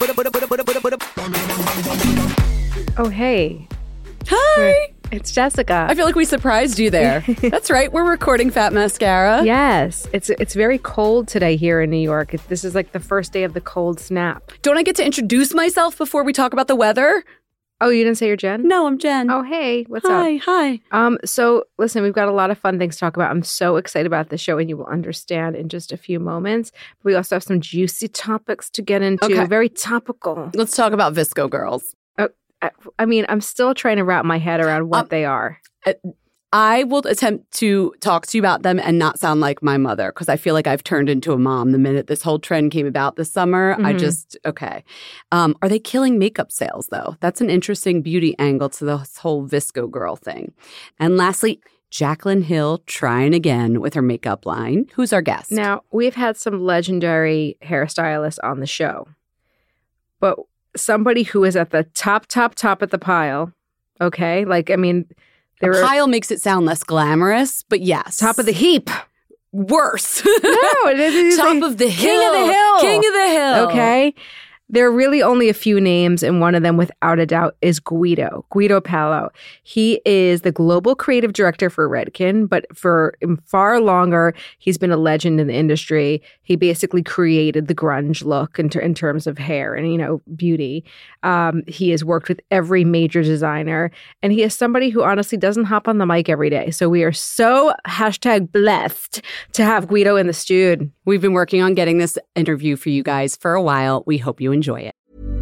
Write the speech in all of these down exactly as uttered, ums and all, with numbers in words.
Oh, hey. Hi. It's Jessica. I feel like we surprised you there. That's right. We're recording Fat Mascara. Yes. It's it's very cold today here in New York. It, this is like the first day of the cold snap. Don't I get to introduce myself before we talk about the weather? Oh, you didn't say you're Jen? No, I'm Jen. Oh, hey. What's hi, up? Hi. Hi. Um, so, listen, we've got a lot of fun things to talk about. I'm so excited about the show, and you will understand in just a few moments. But we also have some juicy topics to get into. Okay. Very topical. Let's talk about Visco Girls. Uh, I, I mean, I'm still trying to wrap my head around what um, they are. Uh, I will attempt to talk to you about them and not sound like my mother, because I feel like I've turned into a mom the minute this whole trend came about this summer. Mm-hmm. I just, okay. Um, are they killing makeup sales, though? That's an interesting beauty angle to this whole Visco Girl thing. And lastly, Jaclyn Hill trying again with her makeup line. Who's our guest? Now, we've had some legendary hairstylists on the show, but somebody who is at the top, top, top of the pile, okay? Like, I mean... The pile makes it sound less glamorous, but yes. Top of the heap. Worse. No, it is Top like of the hill. King of the hill. King of the hill. Okay. There are really only a few names, and one of them, without a doubt, is Guido, Guido Palo. He is the global creative director for Redken, but for far longer, he's been a legend in the industry. He basically created the grunge look in, ter- in terms of hair and, you know, beauty. Um, he has worked with every major designer, and he is somebody who honestly doesn't hop on the mic every day. So we are so hashtag blessed to have Guido in the studio. We've been working on getting this interview for you guys for a while. We hope you enjoy it.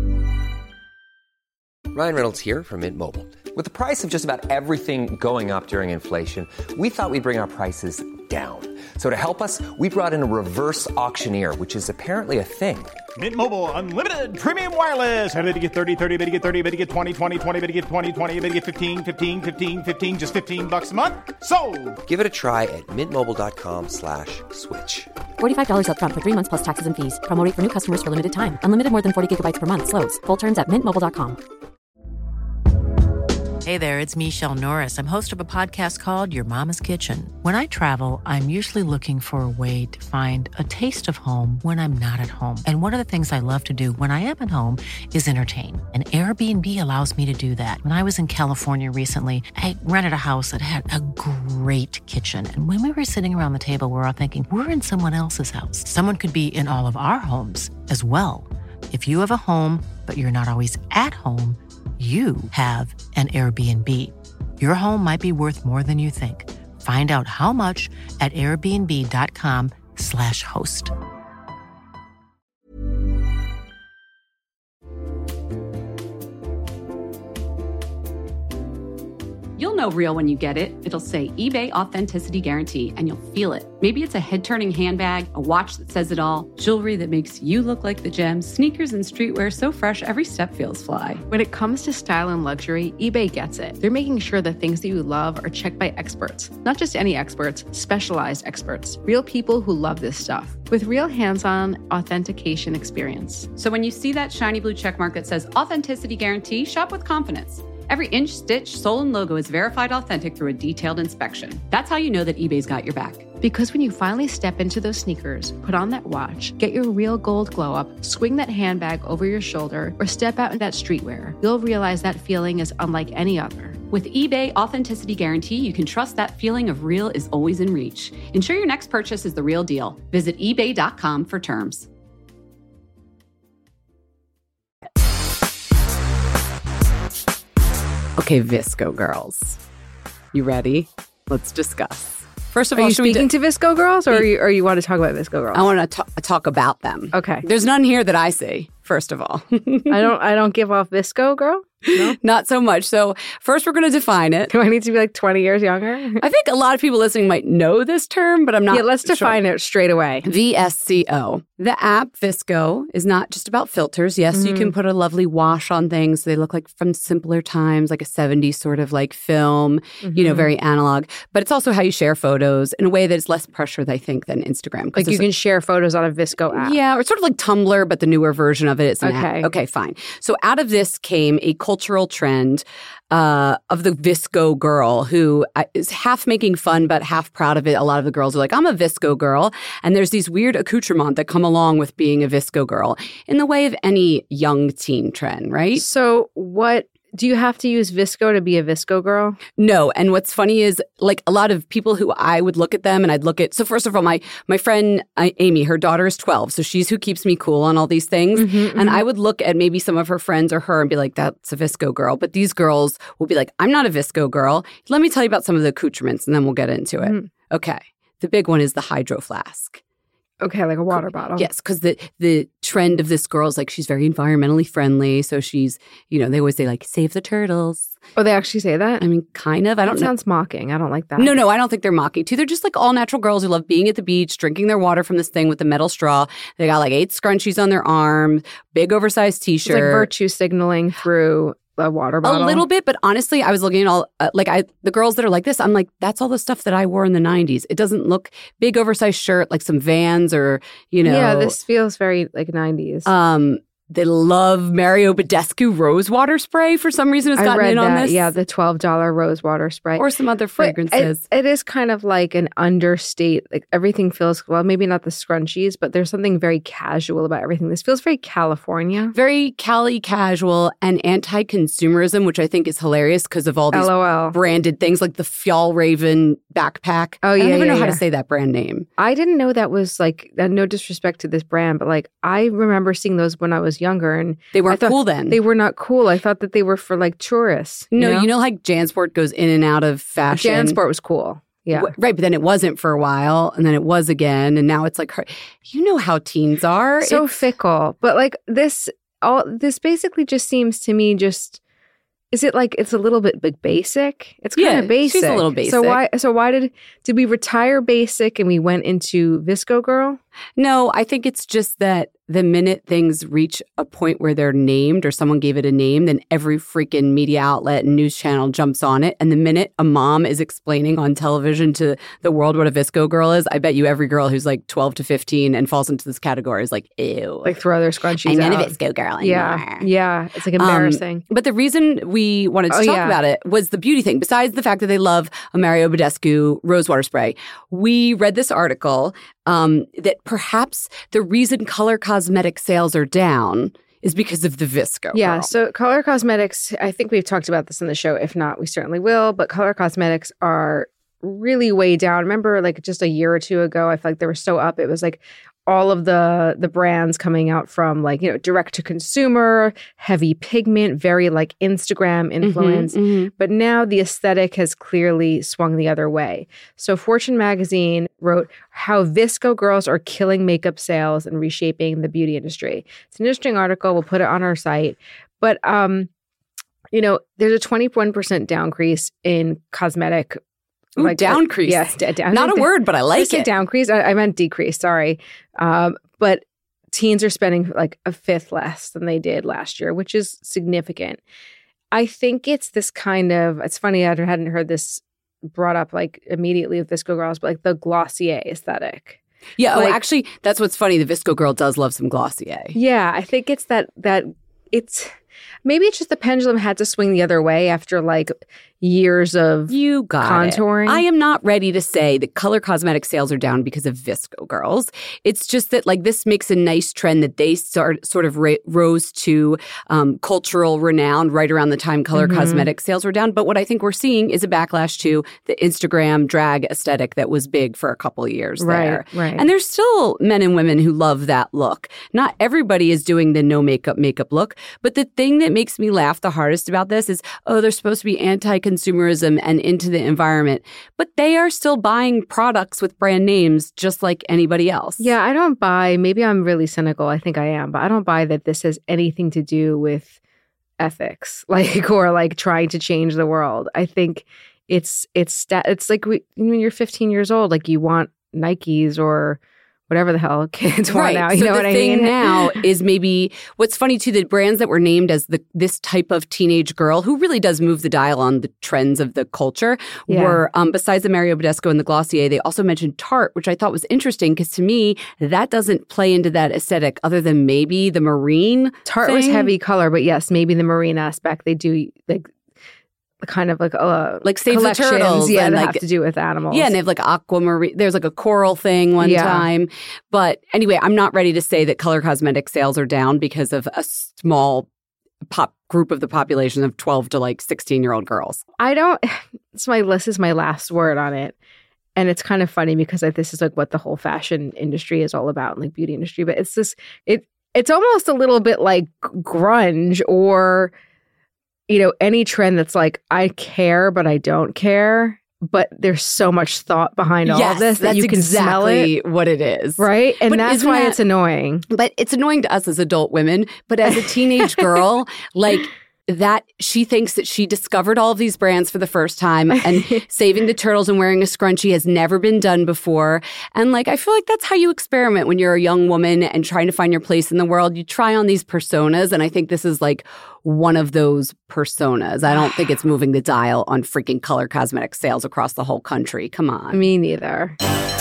Ryan Reynolds here from Mint Mobile. With the price of just about everything going up during inflation, we thought we'd bring our prices down. So to help us, we brought in a reverse auctioneer, which is apparently a thing. Mint Mobile Unlimited Premium Wireless. How to get thirty, thirty, how to get thirty, how to get twenty, twenty, twenty, how to get twenty, twenty, how to get fifteen, fifteen, fifteen, fifteen, just fifteen bucks a month? Sold! Give it a try at mintmobile.com slash switch. forty-five dollars up front for three months plus taxes and fees. Promo rate for new customers for limited time. Unlimited more than forty gigabytes per month. Slows full terms at mint mobile dot com. Hey there, it's Michelle Norris. I'm host of a podcast called Your Mama's Kitchen. When I travel, I'm usually looking for a way to find a taste of home when I'm not at home. And one of the things I love to do when I am at home is entertain. And Airbnb allows me to do that. When I was in California recently, I rented a house that had a great kitchen. And when we were sitting around the table, we were all thinking, we're in someone else's house. Someone could be in all of our homes as well. If you have a home, but you're not always at home, you have an Airbnb. Your home might be worth more than you think. Find out how much at airbnb.com slash host. You'll know real when you get it. It'll say eBay Authenticity Guarantee, and you'll feel it. Maybe it's a head-turning handbag, a watch that says it all, jewelry that makes you look like the gems, sneakers and streetwear so fresh every step feels fly. When it comes to style and luxury, eBay gets it. They're making sure the things that you love are checked by experts. Not just any experts, specialized experts. Real people who love this stuff. With real hands-on authentication experience. So when you see that shiny blue checkmark that says Authenticity Guarantee, shop with confidence. Every inch, stitch, sole, and logo is verified authentic through a detailed inspection. That's how you know that eBay's got your back. Because when you finally step into those sneakers, put on that watch, get your real gold glow up, swing that handbag over your shoulder, or step out in that streetwear, you'll realize that feeling is unlike any other. With eBay Authenticity Guarantee, you can trust that feeling of real is always in reach. Ensure your next purchase is the real deal. Visit ebay dot com for terms. Okay, Visco Girls. You ready? Let's discuss. First of are all, you should we speaking do- to Visco Girls, or, are you, or you want to talk about Visco Girls? I want to t- talk about them. Okay. There's none here that I see, first of all. I don't I don't give off Visco Girl? No? Not so much. So first we're going to define it. Do I need to be like twenty years younger? I think a lot of people listening might know this term, but I'm not Yeah, let's sure. define it straight away. V S C O. The app Visco is not just about filters. Yes, mm-hmm. you can put a lovely wash on things. They look like from simpler times, like a seventies sort of like film, mm-hmm. you know, very analog. But it's also how you share photos in a way that is less pressure, I think, than Instagram. Like you can share photos on a Visco app. Yeah, or sort of like Tumblr, but the newer version of it is an okay. app. Okay, fine. So out of this came a cultural trend uh, of the Visco girl who is half making fun but half proud of it. A lot of the girls are like, I'm a Visco girl. And there's these weird accoutrements that come along with being a Visco girl in the way of any young teen trend, right? So what, do you have to use Visco to be a Visco girl? No. And what's funny is like a lot of people who I would look at them and I'd look at, so first of all, my my friend uh, Amy, her daughter is twelve. So she's who keeps me cool on all these things. Mm-hmm, and mm-hmm. I would look at maybe some of her friends or her and be like, that's a Visco girl. But these girls will be like, I'm not a Visco girl. Let me tell you about some of the accoutrements and then we'll get into it. Mm-hmm. Okay. The big one is the hydro flask. Okay, like a water bottle. Yes, because the the trend of this girl is like she's very environmentally friendly. So she's, you know, they always say like, save the turtles. Oh, they actually say that? I mean, kind of. I don't that know. Sounds mocking. I don't like that. No, no, I don't think they're mocking too. They're just like all natural girls who love being at the beach, drinking their water from this thing with the metal straw. They got like eight scrunchies on their arm, big oversized t-shirt. It's like virtue signaling through a water bottle. A little bit, but honestly, I was looking at all, uh, like I, the girls that are like this, I'm like, that's all the stuff that I wore in the nineties. It doesn't look big oversized shirt, like some Vans or, you know. Yeah, this feels very like nineties. Um, They love Mario Badescu rose water spray for some reason. Has I gotten read in on that. this. Yeah, the twelve dollars rose water spray. Or some other fragrances. It, it is kind of like an understate. Like everything feels, well, maybe not the scrunchies, but there's something very casual about everything. This feels very California. Very Cali casual and anti-consumerism, which I think is hilarious because of all these LOL. branded things like the Fjallraven backpack. Oh, yeah, I don't even yeah, know how yeah. to say that brand name. I didn't know that was like, uh, no disrespect to this brand, but like I remember seeing those when I was younger and They weren't I thought cool then. They were not cool. I thought that they were for like tourists. no, you know, you know like Jansport goes in and out of fashion. Jansport was cool. Yeah. W- Right, but then it wasn't for a while, and then it was again, and now it's like, her- you know how teens are. So It's- fickle. But like this, all this basically just seems to me just. Is it like it's a little bit bit basic? It's kind Yeah, of basic. she's a little So basic. why? So why did did we retire basic and we went into Visco Girl? No, I think it's just that the minute things reach a point where they're named or someone gave it a name, then every freaking media outlet and news channel jumps on it. And the minute a mom is explaining on television to the world what a Visco girl is, I bet you every girl who's like twelve to fifteen and falls into this category is like, ew. Like throw their scrunchies I'm not out. a Visco girl anymore. Yeah, yeah. It's like embarrassing. Um, but the reason we wanted to Oh, talk yeah. about it was the beauty thing. Besides the fact that they love a Mario Badescu rosewater spray, we read this article um, that perhaps the reason color cosmetic sales are down is because of the Visco. Yeah, girl. so color cosmetics, I think we've talked about this in the show. If not, we certainly will. But color cosmetics are really way down. Remember, like just a year or two ago, I feel like they were so up. It was like all of the the brands coming out from like, you know, direct to consumer, heavy pigment, very like Instagram influence. Mhm, mhm. But now the aesthetic has clearly swung the other way. So Fortune magazine wrote how Visco girls are killing makeup sales and reshaping the beauty industry. It's an interesting article. We'll put it on our site. But, um, you know, there's a twenty-one percent downcrease in cosmetic. Ooh, like, downcrease. Yeah, d- down, Not a word, but I I like said it. downcrease. I, I meant decrease. Sorry. Um, but teens are spending like a fifth less than they did last year, which is significant. I think it's this kind of, it's funny, I hadn't heard this brought up like immediately with Visco girls, but like the Glossier aesthetic. Yeah, Like- oh, actually, that's what's funny. The Visco girl does love some Glossier. Yeah, I think it's that, that it's, maybe it's just the pendulum had to swing the other way after like years of You got contouring. it. I am not ready to say that color cosmetic sales are down because of Visco girls. It's just that like this makes a nice trend that they start sort of ra- rose to um, cultural renown right around the time color Mhm. cosmetic sales were down. But what I think we're seeing is a backlash to the Instagram drag aesthetic that was big for a couple of years Right, there. right. And there's still men and women who love that look. Not everybody is doing the no makeup makeup look. But the thing that makes me laugh the hardest about this is, oh, they're supposed to be anti-consumerism and into the environment, but they are still buying products with brand names just like anybody else. Yeah, I don't buy, maybe I'm really cynical. I think I am, but I don't buy that this has anything to do with ethics, like, or like trying to change the world. I think it's, it's, sta- it's like we, when you're fifteen years old, like you want Nikes or whatever the hell kids want right. now. You so know the what I thing mean? now is maybe what's funny too, the brands that were named as the this type of teenage girl who really does move the dial on the trends of the culture Yeah. were, um, besides the Mario Badescu and the Glossier, they also mentioned Tarte, which I thought was interesting because to me, that doesn't play into that aesthetic other than maybe the marine Tarte was thing. heavy color, but yes, maybe the marine aspect, they do like kind of like uh, Like Save the collections, Turtles yeah, and that like- have to do with animals. Yeah, and they have like aquamarine. There's like a coral thing one Yeah. time. But anyway, I'm not ready to say that color cosmetic sales are down because of a small pop group of the population of twelve to like sixteen year old girls. I don't. It's my list is my last word on it, and it's kind of funny because like this is like what the whole fashion industry is all about, like beauty industry. But it's this it it's almost a little bit like grunge or, you know, any trend that's like I care but I don't care, but there's so much thought behind all yes, of this that that's you can smell exactly it, what it is. right? And But that's isn't why that- it's annoying. But it's annoying to us as adult women. But as a teenage girl, like that, she thinks that she discovered all of these brands for the first time and saving the turtles and wearing a scrunchie has never been done before. And like, I feel like that's how you experiment when you're a young woman and trying to find your place in the world. You try on these personas. And I think this is like one of those personas. I don't think it's moving the dial on freaking color cosmetic sales across the whole country. Come on. Me neither.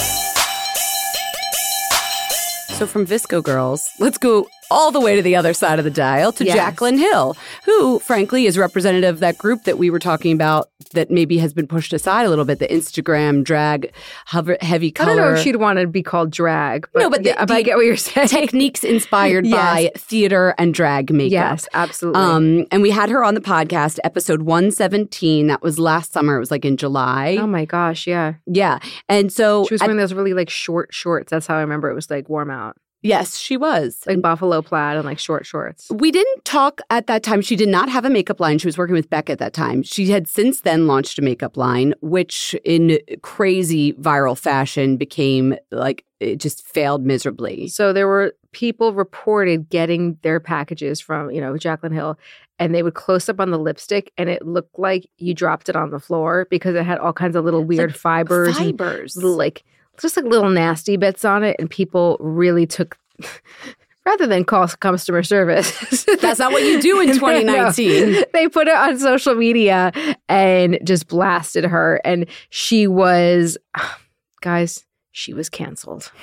So from Visco Girls, let's go all the way to the other side of the dial to Yes. Jaclyn Hill, who, frankly, is representative of that group that we were talking about that maybe has been pushed aside a little bit, the Instagram drag hover, heavy I color. don't know if she'd want to be called drag. But No, but yeah, the- but I the get what you're saying. techniques inspired Yes. by theater and drag makeup. Yes, absolutely. Um, and we had her on the podcast, episode one seventeen. That was last summer. It was like in July. oh my gosh, yeah. Yeah. And so, She was at- wearing those really like short shorts. That's how I remember it was like warm out. yes, she was. Like buffalo plaid and like short shorts. We didn't talk at that time. She did not have a makeup line. She was working with Beck at that time. She had since then launched a makeup line, which in crazy viral fashion became like, it just failed miserably. So there were people reported getting their packages from, you know, Jaclyn Hill, and they would close up on the lipstick and it looked like you dropped it on the floor because it had all kinds of little weird like fibers. and Fibers. little like just like little nasty bits on it, and people really took rather than call customer service. That's not what you do in twenty nineteen. No. They put it on social media and just blasted her, and she was, guys, she was canceled.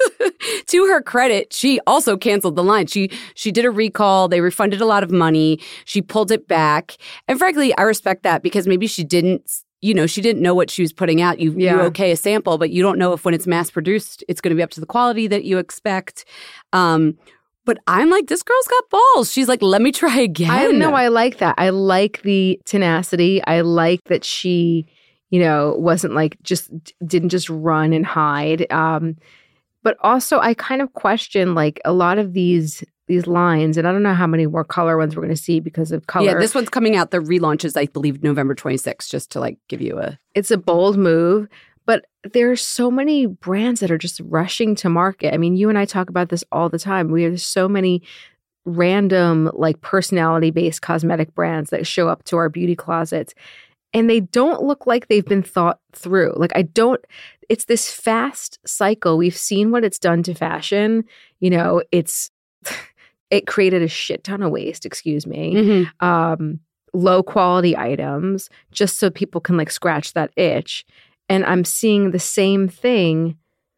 To her credit, she also canceled the line. She she did a recall. They refunded a lot of money. She pulled it back. And frankly, I respect that because maybe she didn't, you know, she didn't know what she was putting out. You, Yeah. you okay a sample, but you don't know if when it's mass produced, it's going to be up to the quality that you expect. Um, but I'm like, this girl's got balls. She's like, let me try again. I know. I like that. I like the tenacity. I like that she, you know, wasn't like just didn't just run and hide. Um, but also, I kind of question like a lot of these these lines, and I don't know how many more color ones we're going to see because of color. Yeah, this one's coming out. The relaunch is, I believe, November twenty-sixth, just to like give you a... It's a bold move, but there's so many brands that are just rushing to market. I mean, you and I talk about this all the time. We have so many random, like personality-based cosmetic brands that show up to our beauty closets, and they don't look like they've been thought through. Like, I don't, it's this fast cycle. We've seen what it's done to fashion. You know, it's, it created a shit ton of waste, excuse me. Mm-hmm. Um, low quality items just so people can like scratch that itch. And I'm seeing the same thing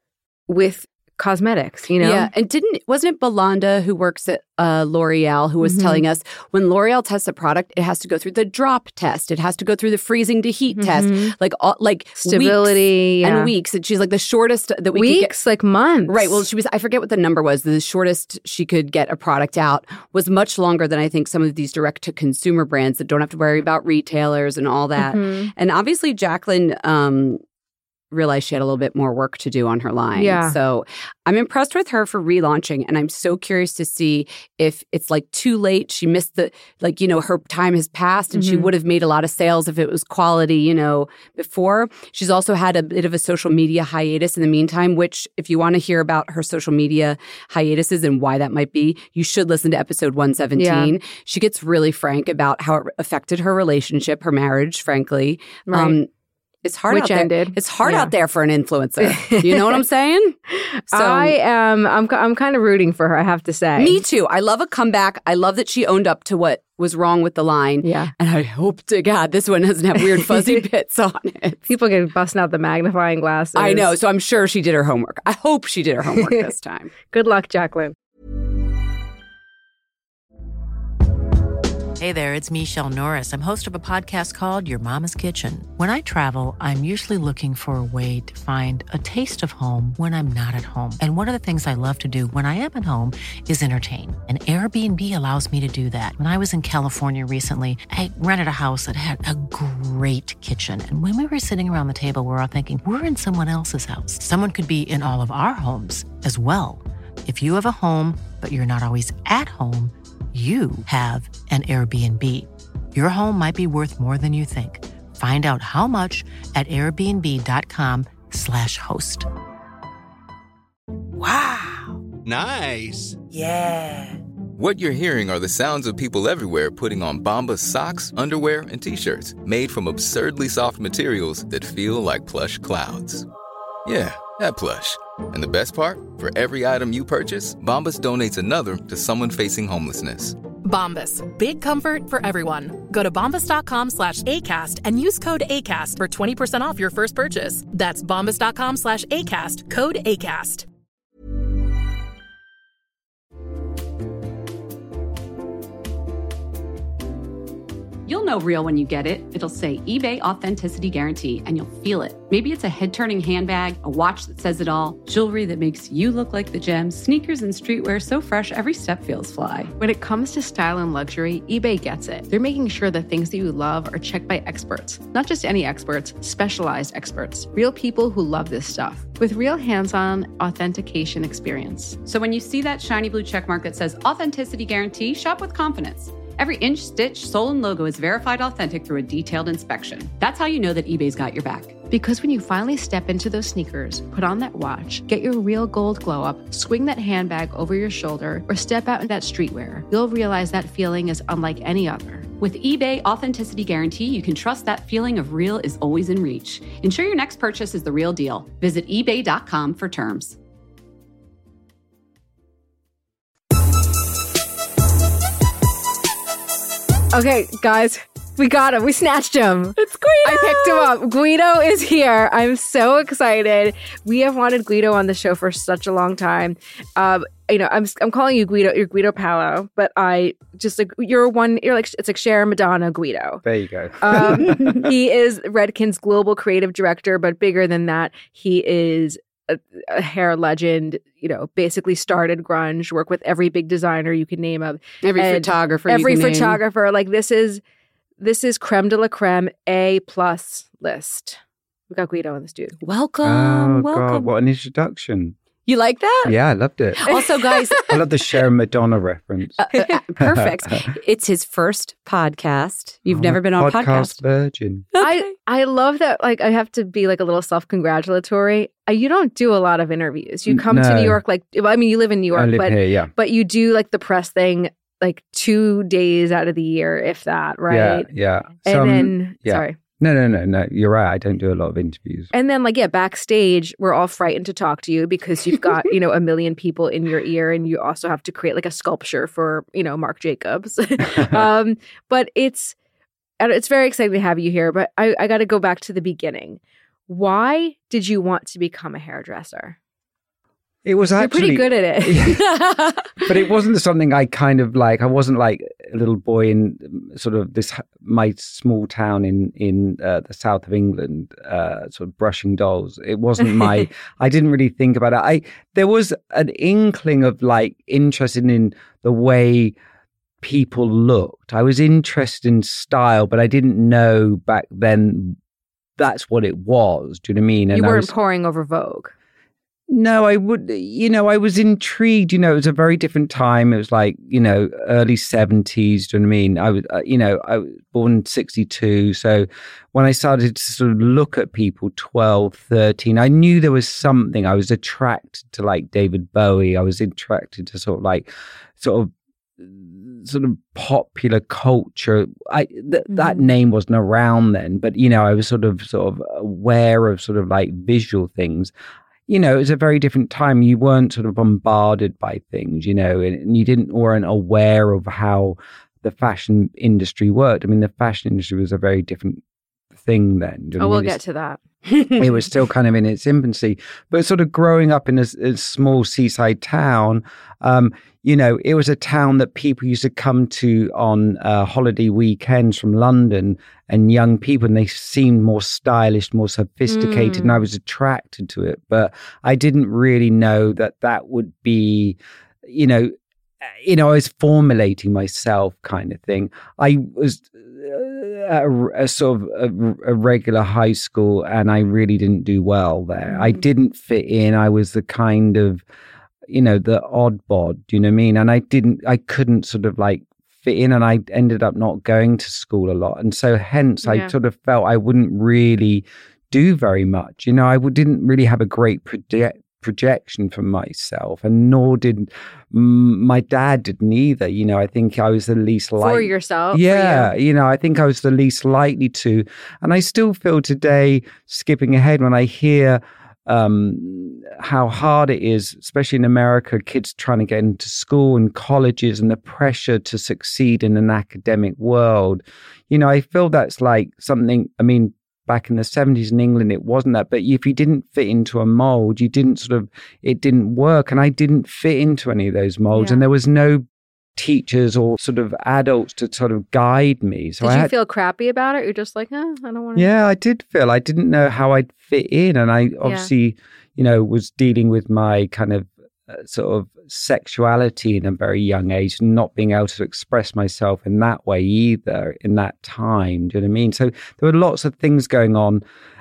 with cosmetics, you know? Yeah, and didn't wasn't it Belanda who works at uh, L'Oreal who was Mhm. telling us when L'Oreal tests a product, it has to go through the drop test, it has to go through the freezing to heat test, Mhm. like all, like Stability, weeks yeah. and weeks. And she's like the shortest that we could get. Weeks, like months. Right. Well, she was, I forget what the number was. The shortest she could get a product out was much longer than I think some of these direct to consumer brands that don't have to worry about retailers and all that. Mhm. And obviously, Jaclyn um, realized she had a little bit more work to do on her line. Yeah. So I'm impressed with her for relaunching. And I'm so curious to see if it's like too late. She missed the, like, you know, her time has passed and she Mhm. would have made a lot of sales if it was quality, you know, before. She's also had a bit of a social media hiatus in the meantime, which if you want to hear about her social media hiatuses and why that might be, you should listen to episode one seventeen. Yeah. She gets really frank about how it affected her relationship, her marriage, frankly. Right. Um, It's hard which out there. ended. It's hard Yeah. out there for an influencer. You know what I'm saying? So, I am. I'm. I'm kind of rooting for her. I have to say. me too. I love a comeback. I love that she owned up to what was wrong with the line. Yeah. And I hope to God this one doesn't have weird fuzzy bits on it. People get busting out the magnifying glasses. I know. So I'm sure she did her homework. I hope she did her homework this time. Good luck, Jacqueline. Hey there, it's Michelle Norris. I'm host of a podcast called Your Mama's Kitchen. When I travel, I'm usually looking for a way to find a taste of home when I'm not at home. And one of the things I love to do when I am at home is entertain. And Airbnb allows me to do that. When I was in California recently, I rented a house that had a great kitchen. And when we were sitting around the table, we were all thinking, we're in someone else's house. Someone could be in all of our homes as well. If you have a home, but you're not always at home, you have an Airbnb. Your home might be worth more than you think. Find out how much at airbnb.com slash host. Wow. Nice. Yeah. What you're hearing are the sounds of people everywhere putting on Bombas socks, underwear, and T-shirts made from absurdly soft materials that feel like plush clouds. Yeah, that plush. And the best part? For every item you purchase, Bombas donates another to someone facing homelessness. Bombas. Big comfort for everyone. Go to bombas.com slash ACAST and use code ACAST for twenty percent off your first purchase. That's bombas.com slash ACAST. Code ACAST. You'll know real when you get it. It'll say eBay Authenticity Guarantee, and you'll feel it. Maybe it's a head-turning handbag, a watch that says it all, jewelry that makes you look like the gems, sneakers and streetwear so fresh every step feels fly. When it comes to style and luxury, eBay gets it. They're making sure the things that you love are checked by experts. Not just any experts, specialized experts. Real people who love this stuff. With real hands-on authentication experience. So when you see that shiny blue checkmark that says Authenticity Guarantee, shop with confidence. Every inch, stitch, sole, and logo is verified authentic through a detailed inspection. That's how you know that eBay's got your back. Because when you finally step into those sneakers, put on that watch, get your real gold glow up, swing that handbag over your shoulder, or step out in that streetwear, you'll realize that feeling is unlike any other. With eBay Authenticity Guarantee, you can trust that feeling of real is always in reach. Ensure your next purchase is the real deal. Visit ebay dot com for terms. Okay, guys, we got him. We snatched him. It's Guido. I picked him up. Guido is here. I'm so excited. We have wanted Guido on the show for such a long time. Um, you know, I'm I'm calling you Guido. You're Guido Palo, but I just like you're one. You're like it's like Cher, Madonna, Guido. There you go. Um, he is Redken's global creative director, but bigger than that, he is a, a hair legend. You know, basically started grunge. Worked with every big designer you can name of. Every and photographer. Every you can photographer. Name. Like this is this is creme de la creme, A plus list. We got Guido in the studio. Welcome. Oh, welcome. God, what an introduction. You like that? Yeah, I loved it. Also, guys, I love the Cher and Madonna reference. uh, uh, perfect. It's his first podcast. You've I'm never a been on a podcast podcast. virgin. I, I love that. Like, I have to be like a little self-congratulatory. Uh, You don't do a lot of interviews. You come to No. New York, like, well, I mean, you live in New York, I live but here, yeah. but you do like the press thing like two days out of the year, if that, right? Yeah, yeah. And Some- then, yeah. sorry. No, no, no, no. You're right. I don't do a lot of interviews. And then, like, yeah, backstage, we're all frightened to talk to you because you've got, you know, a million people in your ear, and you also have to create like a sculpture for, you know, Marc Jacobs. um, but it's it's very exciting to have you here. But I, I got to go back to the beginning. Why did you want to become a hairdresser? It was You're actually pretty good at it. but it wasn't something I kind of like. I wasn't like a little boy in sort of this my small town in in uh, the south of England, uh, sort of brushing dolls. It wasn't my. I didn't really think about it. I there was an inkling of like interested in the way people looked. I was interested in style, but I didn't know back then that's what it was. Do you know what I mean? And you I weren't was, poring over Vogue. No, I would, you know, I was intrigued, you know, it was a very different time. It was like, you know, early seventies, do you know what I mean? I was, uh, you know, I was born in sixty-two. So when I started to sort of look at people twelve, thirteen, I knew there was something. I was attracted to like David Bowie. I was attracted to sort of like, sort of sort of popular culture. I th- Mm-hmm. that name wasn't around then, but you know, I was sort of sort of aware of sort of like visual things. You know, it was a very different time. You weren't sort of bombarded by things, you know, and, and you didn't weren't aware of how the fashion industry worked. I mean, the fashion industry was a very different thing then. Do you know Oh, what I we'll mean? get to that. It was still kind of in its infancy, but sort of growing up in a, a small seaside town, um, you know, it was a town that people used to come to on uh, holiday weekends from London, and young people, and they seemed more stylish, more sophisticated, Mm. and I was attracted to it. But I didn't really know that that would be, you know, you know, I was formulating myself kind of thing. I was a, a sort of a, a regular high school, and I really didn't do well there. I didn't fit in. I was the kind of, you know, the odd bod, do you know what I mean? And I didn't, I couldn't sort of like fit in, and I ended up not going to school a lot. And so hence I Yeah. sort of felt I wouldn't really do very much. You know, I w- didn't really have a great project projection for myself, and nor did mm, my dad didn't either. You know, I think I was the least For likely. yourself? for Yeah, you? you know, I think I was the least likely to. And I still feel today, skipping ahead, when I hear um, how hard it is, especially in America, kids trying to get into school and colleges and the pressure to succeed in an academic world. You know, I feel that's like something, I mean, back in the seventies in England, it wasn't that. But if you didn't fit into a mold, you didn't sort of, it didn't work. And I didn't fit into any of those molds. Yeah. And there was no teachers or sort of adults to sort of guide me. So Did I you had, feel crappy about it? You're just like, eh, I don't want to. yeah, I did feel I didn't know how I'd fit in. And I obviously, you know, was dealing with my kind of uh, sort of sexuality in a very young age, not being able to express myself in that way either in that time. Do you know what I mean? So there were lots of things going on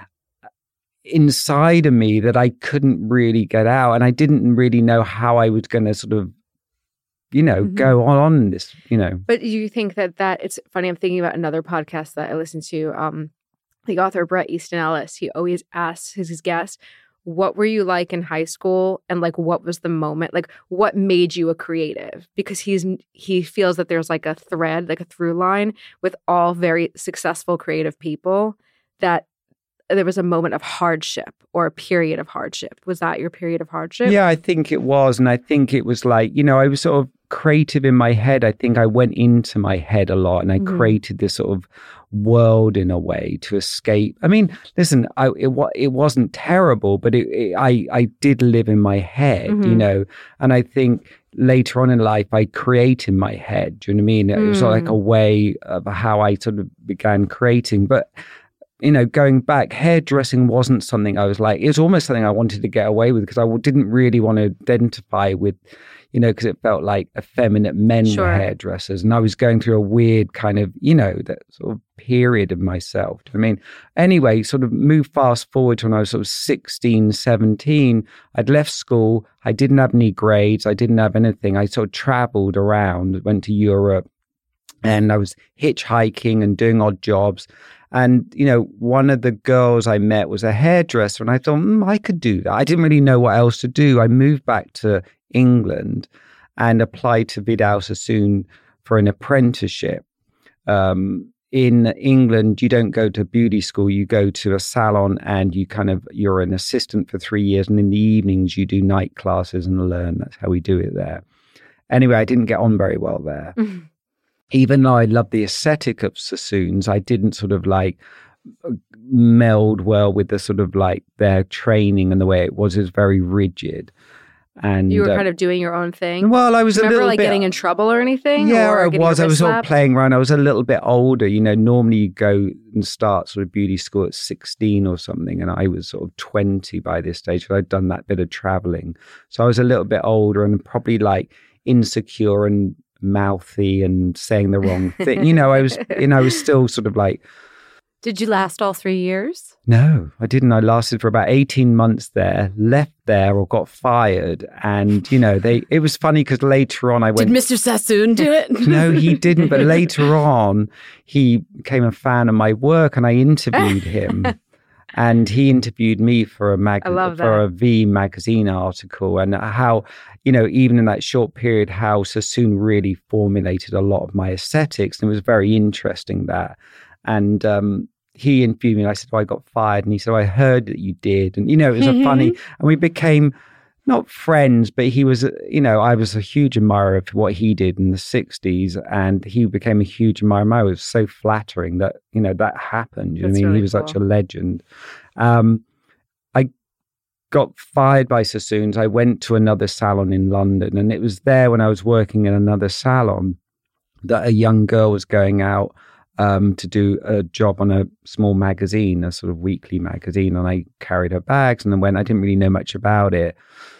inside of me that I couldn't really get out. And I didn't really know how I was going to sort of, you know, Mhm. go on in this, you know. But do you think that that it's funny? I'm thinking about another podcast that I listened to. Um, the author Bret Easton Ellis. He always asks his guests, "What were you like in high school?" And like, what was the moment? Like, what made you a creative? Because he's he feels that there's like a thread, like a through line with all very successful creative people, that there was a moment of hardship or a period of hardship. Was that your period of hardship? Yeah, I think it was. And I think it was like, you know, I was sort of creative in my head. I think I went into my head a lot, and I Mhm. created this sort of world in a way to escape. I mean, listen, I, it, wa- it wasn't terrible, but it, it, I, I did live in my head, you Mhm. know, and I think later on in life, I create in my head. Do you know what I mean? It was Mm. like a way of how I sort of began creating. But you know, going back, hairdressing wasn't something I was like, it was almost something I wanted to get away with, because I didn't really want to identify with, you know, because it felt like effeminate men Sure. were hairdressers. And I was going through a weird kind of, you know, that sort of period of myself. Do you know what I mean? Anyway, sort of move fast forward to when I was sort of sixteen, seventeen, I'd left school. I didn't have any grades. I didn't have anything. I sort of traveled around, went to Europe, and I was hitchhiking and doing odd jobs. And, you know, one of the girls I met was a hairdresser, and I thought, mm, I could do that. I didn't really know what else to do. I moved back to England and applied to Vidal Sassoon for an apprenticeship. Um, in England, you don't go to beauty school. You go to a salon, and you kind of, you're an assistant for three years. And in the evenings, you do night classes and learn. That's how we do it there. Anyway, I didn't get on very well there. Mhm. Even though I loved the aesthetic of Sassoons, I didn't sort of like meld well with the sort of like their training and the way it was. It was very rigid. And You were uh, kind of doing your own thing. well, I was a Remember, little like bit, getting in trouble or anything? yeah, or I getting was. your I was wrist sort of slapped? playing around. I was a little bit older. You know, normally you go and start sort of beauty school at sixteen or something. And I was sort of twenty by this stage. I'd done that bit of traveling. So I was a little bit older and probably like insecure and mouthy and saying the wrong thing. You know, I was, you know, I was still sort of like, Did you last all three years? no, I didn't. I lasted for about eighteen months there, left there or got fired. And, you know, they, it was funny because later on I went. Did Mister Sassoon do it? No, he didn't. But later on, he became a fan of my work, and I interviewed him. And he interviewed me for a mag I love for that. a V magazine article, and how, you know, even in that short period, how Sassoon really formulated a lot of my aesthetics. And it was very interesting that. And um, he interviewed me and I said, well, I got fired. And he said, oh, I heard that you did. And, you know, it was a funny, and we became not friends, but he was, you know, I was a huge admirer of what he did in the sixties, and he became a huge admirer of mine. It was so flattering that, you know, that happened. You know what I mean? really He was cool. such a legend. Um, I got fired by Sassoons. I went to another salon in London, and it was there when I was working in another salon that a young girl was going out um, to do a job on a small magazine, a sort of weekly magazine. And I carried her bags and then went, I didn't really know much about it.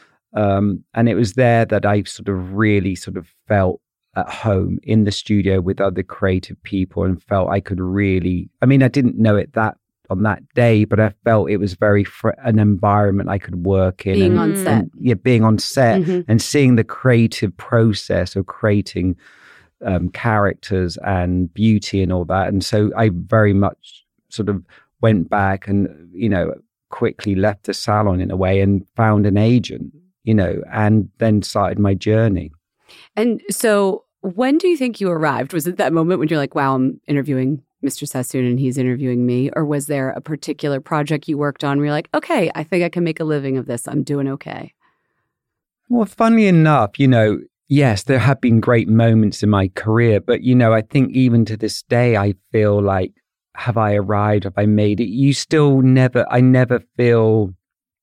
Um, and it was there that I sort of really sort of felt at home in the studio with other creative people and felt I could really, I mean, I didn't know it that on that day, but I felt it was very fr- an environment I could work in. Being and, on set. and, yeah, being on set Mhm. and seeing the creative process of creating um, characters and beauty and all that. And so I very much sort of went back and, you know, quickly left the salon in a way and found an agent, you know, and then started my journey. And so when do you think you arrived? Was it that moment when you're like, wow, I'm interviewing Mister Sassoon and he's interviewing me? Or was there a particular project you worked on where you're like, okay, I think I can make a living of this. I'm doing okay. Well, funnily enough, you know, yes, there have been great moments in my career, but, you know, I think even to this day, I feel like, have I arrived? Have I made it? You still never, I never feel,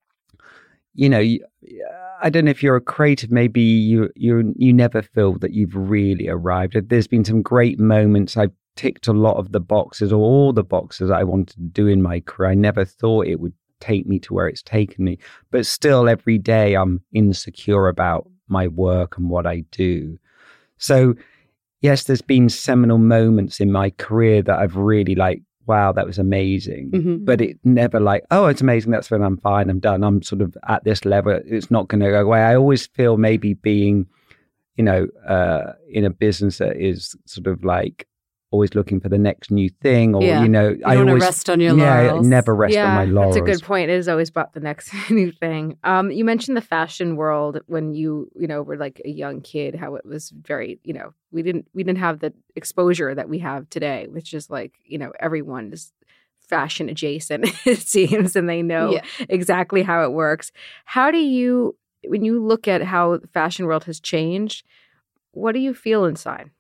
you know, you, I don't know if you're a creative, maybe you you you never feel that you've really arrived. There's been some great moments. I've ticked a lot of the boxes, or all the boxes I wanted to do in my career. I never thought it would take me to where it's taken me, but still every day I'm insecure about my work and what I do. So yes, there's been seminal moments in my career that I've really like, wow, that was amazing. Mm-hmm. But it never like, oh, it's amazing. That's when I'm fine. I'm done. I'm sort of at this level. It's not going to go away. I always feel maybe being, you know, uh, in a business that is sort of like always looking for the next new thing, or, Yeah. you know, You I don't wanna always rest on your yeah, laurels. I never rest on my laurels. That's a good point. It is always about the next new thing. Um, you mentioned the fashion world when you, you know, were like a young kid, how it was very, you know, we didn't we didn't have the exposure that we have today, which is like, you know, everyone is fashion adjacent, it seems, and they know Yeah. exactly how it works. How do you, when you look at how the fashion world has changed, what do you feel inside?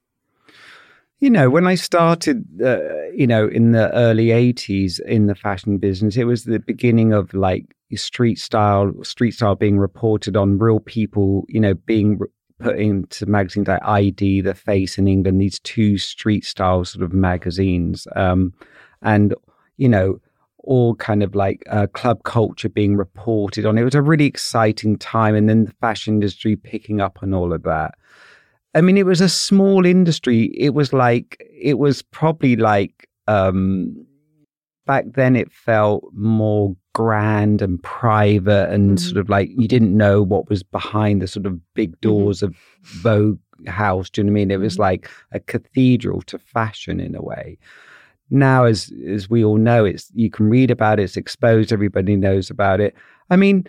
You know, when I started, uh, you know, in the early eighties in the fashion business, it was the beginning of like street style, street style being reported on, real people, you know, being re- put into magazines like I D, The Face in England, these two street style sort of magazines. Um, and, you know, all kind of like uh, club culture being reported on. It was a really exciting time. And then the fashion industry picking up on all of that. I mean, it was a small industry. It was like, it was probably like, um, back then it felt more grand and private and Mm-hmm. sort of like you didn't know what was behind the sort of big doors of Vogue house. Do you know what I mean? It was like a cathedral to fashion in a way. Now, as as we all know, it's you can read about it, it's exposed, everybody knows about it. I mean,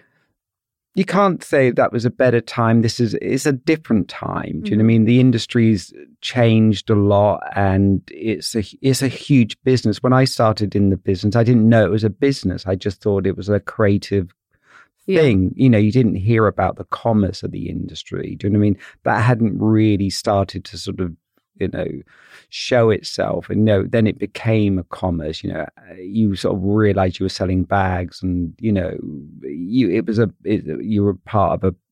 you can't say that was a better time. This is it's a different time. Do you know what I mean? The industry's changed a lot, and it's a it's a huge business. When I started in the business, I didn't know it was a business. I just thought it was a creative thing. You know, you didn't hear about the commerce of the industry. Do you know what I mean? That hadn't really started to sort of, you know, show itself. And, you know, then it became a commerce. You know, you sort of realized you were selling bags, and, you know, you it was a it, you were part of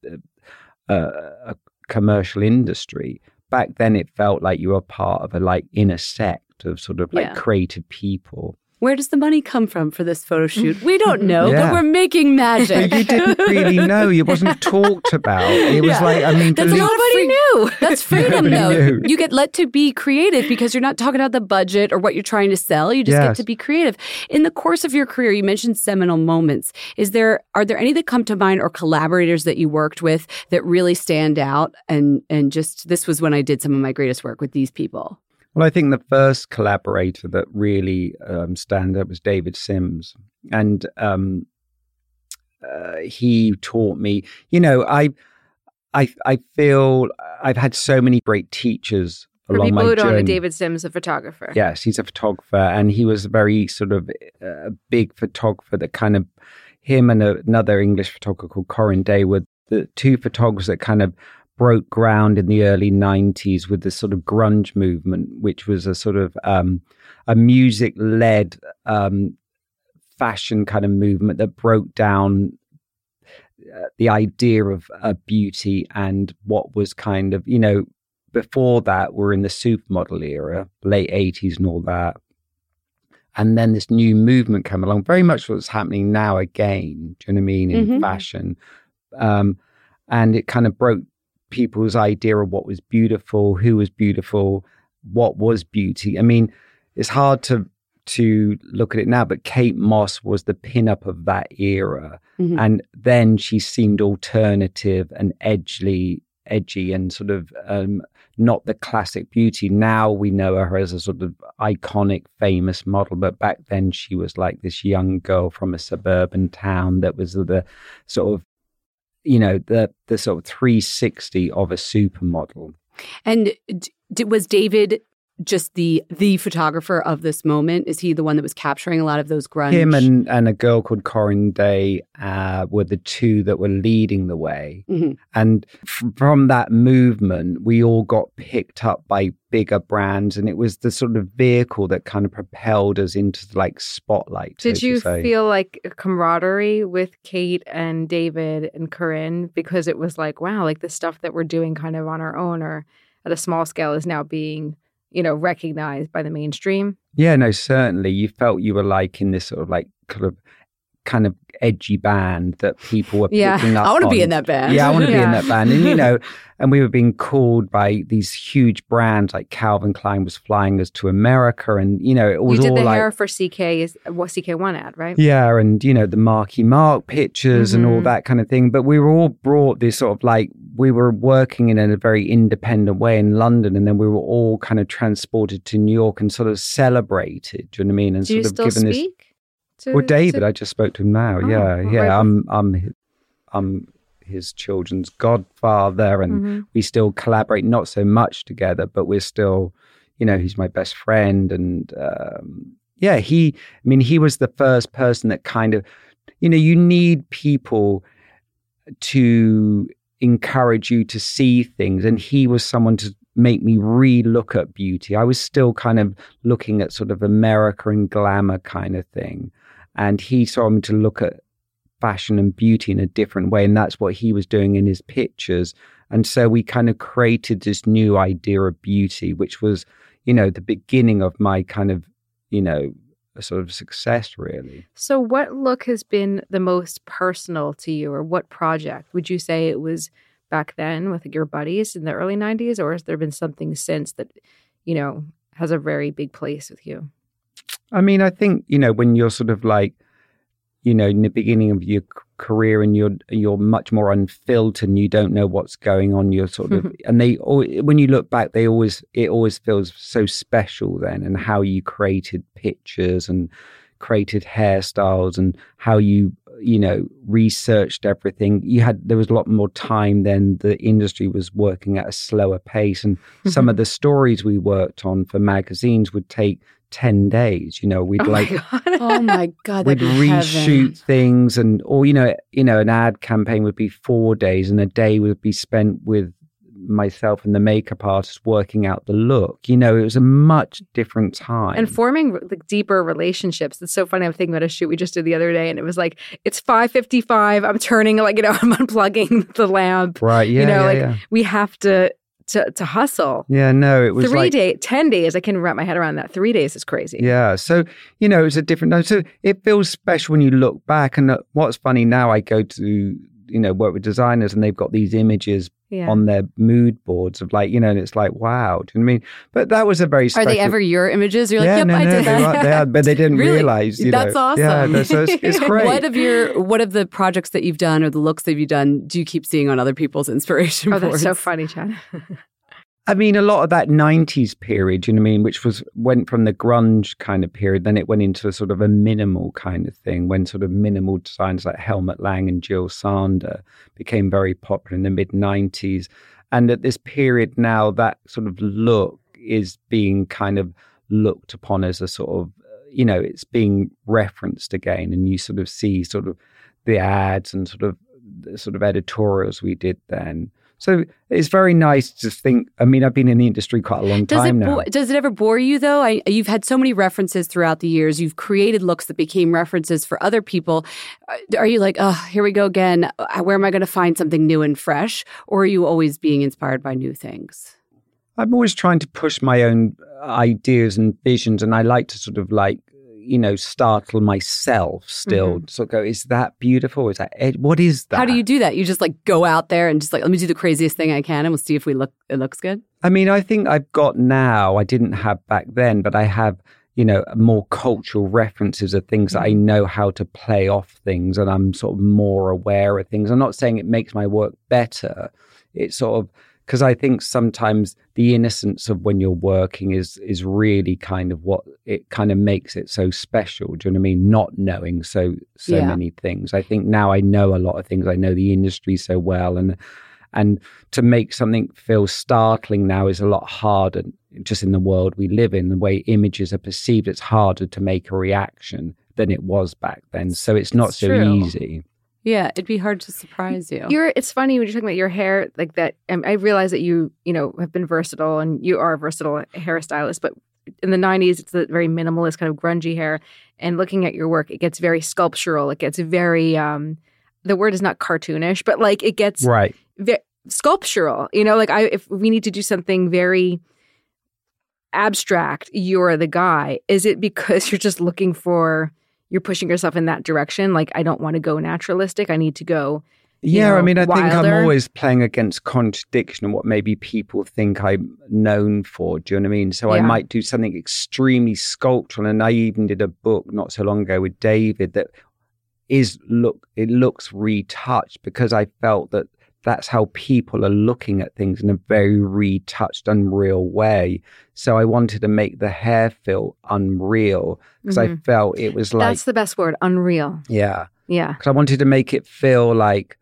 a, a a commercial industry. Back then, it felt like you were part of a like inner sect of sort of like Yeah. creative people. Where does the money come from for this photo shoot? We don't know, Yeah. but we're making magic. But you didn't really know. It wasn't talked about. It was Yeah. like, I mean, That's believe- nobody knew. That's freedom, Nobody though. knew. You get let to be creative because you're not talking about the budget or what you're trying to sell. You just get Yes. to be creative. In the course of your career, you mentioned seminal moments. Is there are there any that come to mind, or collaborators that you worked with that really stand out? And and just this was when I did some of my greatest work with these people. Well, I think the first collaborator that really um, stand out was David Sims. And um, uh, he taught me, you know, I I I feel I've had so many great teachers For along people my who don't know, journey. David Sims, a photographer. Yes, he's a photographer, and he was a very sort of a uh, big photographer that kind of, him and a, another English photographer called Corin Day were the two photographers that kind of broke ground in the early nineties with the sort of grunge movement, which was a sort of um, a music-led um, fashion kind of movement that broke down uh, the idea of uh, beauty and what was kind of, you know, before that, we're in the supermodel era, late eighties and all that. And then this new movement came along, very much what's happening now again, do you know what I mean, in Mm-hmm. fashion. Um, and it kind of broke people's idea of what was beautiful, who was beautiful, what was beauty. I mean, it's hard to to look at it now, but Kate Moss was the pinup of that era. Mhm. And then she seemed alternative and edgy, edgy and sort of um, not the classic beauty. Now we know her as a sort of iconic, famous model, but back then she was like this young girl from a suburban town that was the sort of, you know, the the sort of three sixty of a supermodel. And d- d- was David just the the photographer of this moment? Is he the one that was capturing a lot of those grunge? Him and, and a girl called Corin Day uh, were the two that were leading the way. Mhm. And f- from that movement, we all got picked up by bigger brands, and it was the sort of vehicle that kind of propelled us into like spotlight. so Did to you say. feel like a camaraderie with Kate and David and Corinne? Because it was like, wow, like the stuff that we're doing kind of on our own or at a small scale is now being, you know, recognized by the mainstream. Yeah, no, certainly. You felt you were like in this sort of like kind of kind of edgy band that people were Yeah. picking up I want to be on. in that band. Yeah, I want to be in Yeah. that band. And, you know, and we were being called by these huge brands like Calvin Klein was flying us to America. And, you know, it was You did all the like, hair for C K, is what C K one ad, right? yeah, and, you know, the Marky Mark pictures and all Mhm. that kind of thing. But we were all brought this sort of like, we were working in a very independent way in London. And then we were all kind of transported to New York and sort of celebrated. Do you know what I mean? And Do you sort still of given this. speak? to- Well, David, to- I just spoke to him now. Oh, yeah, well, yeah. right. I'm, I'm, hi- I'm his children's godfather, and Mhm. we still collaborate. Not so much together, but we're still, you know, he's my best friend, and um, yeah, he. I mean, he was the first person that kind of, you know, you need people to encourage you to see things, and he was someone to make me re-look at beauty. I was still kind of looking at sort of America and glamour kind of thing. And he saw me to look at fashion and beauty in a different way. And that's what he was doing in his pictures. And so we kind of created this new idea of beauty, which was, you know, the beginning of my kind of, you know, a sort of success, really. So what look has been the most personal to you, or what project? Would you say it was back then with your buddies in the early nineties, or has there been something since that, you know, has a very big place with you? I mean, I think, you know, when you're sort of like, you know, in the beginning of your c- career and you're you're much more unfiltered and you don't know what's going on, you're sort of, and they, al- when you look back, they always, it always feels so special then, and how you created pictures and created hairstyles and how you, you know, researched everything. You had, there was a lot more time then. The industry was working at a slower pace, and some of the stories we worked on for magazines would take ten days. You know, we'd Oh like, my God. Oh my God, we'd that'd be reshoot heaven. things, and, or, you know, you know, an ad campaign would be four days and a day would be spent with myself and the makeup artist working out the look. You know, it was a much different time. And forming like deeper relationships. It's so funny. I'm thinking about a shoot we just did the other day, and it was like, it's five fifty-five. I'm turning, like, you know, I'm unplugging the lamp. Right, yeah, You know, yeah, like yeah. we have to to to hustle. Yeah, no, it was Three like, days, ten days. I can wrap my head around that. Three days is crazy. yeah. So, you know, it's a different, no, so it feels special when you look back. And uh, what's funny now, I go to, you know, work with designers and they've got these images Yeah. on their mood boards of like, you know, and it's like, wow. Do you know what I mean? But that was a very Are special. they ever your images? You're like, yeah, yep, no, I no, did they that. are, they are, but they didn't Really? realize. You That's know. awesome. Yeah, no, so it's, it's great. What of your what of the projects that you've done or the looks that you've done do you keep seeing on other people's inspiration Oh, boards? that's so funny, Chad. I mean, a lot of that nineties period, you know what I mean, which was went from the grunge kind of period, then it went into a sort of a minimal kind of thing, when sort of minimal designers like Helmut Lang and Jill Sander became very popular in the mid nineties. And at this period now, that sort of look is being kind of looked upon as a sort of, you know, it's being referenced again. And you sort of see sort of the ads and sort of the sort of editorials we did then. So it's very nice to think. I mean, I've been in the industry quite a long does time it now. Bo- does it ever bore you, though? I, you've had so many references throughout the years. You've created looks that became references for other people. Are you like, oh, here we go again. Where am I going to find something new and fresh? Or are you always being inspired by new things? I'm always trying to push my own ideas and visions. And I like to sort of like, you know, startle myself still. Mm-hmm. So go, is that beautiful? Is that, ed- what is that? How do you do that? You just like go out there and just like, let me do the craziest thing I can and we'll see if we look, it looks good. I mean, I think I've got now, I didn't have back then, but I have, you know, more cultural references of things mm-hmm. that I know how to play off things, and I'm sort of more aware of things. I'm not saying it makes my work better. It's sort of, because I think sometimes the innocence of when you're working is is really kind of what it kind of makes it so special. Do you know what I mean? Not knowing so so yeah. many things. I think now I know a lot of things. I know the industry so well, and and to make something feel startling now is a lot harder. Just in the world we live in, the way images are perceived, it's harder to make a reaction than it was back then. So it's not it's so true. easy. Yeah, it'd be hard to surprise you. You're. It's funny when you're talking about your hair like that. Um, I realize that you, you know, have been versatile and you are a versatile hairstylist. But in the nineties, it's a very minimalist kind of grungy hair. And looking at your work, it gets very sculptural. It gets very. Um, the word is not cartoonish, but like it gets right ve- sculptural. You know, like I if we need to do something very abstract, you're the guy. Is it because you're just looking for? You're pushing yourself in that direction. Like, I don't want to go naturalistic. I need to go. Yeah, know, I mean, I wilder. think I'm always playing against contradiction and what maybe people think I'm known for. Do you know what I mean? So yeah. I might do something extremely sculptural. And I even did a book not so long ago with David that is look, it looks retouched because I felt that that's how people are looking at things in a very retouched, unreal way. So I wanted to make the hair feel unreal because mm-hmm. I felt it was like... That's the best word, unreal. Yeah. Yeah. Because I wanted to make it feel like...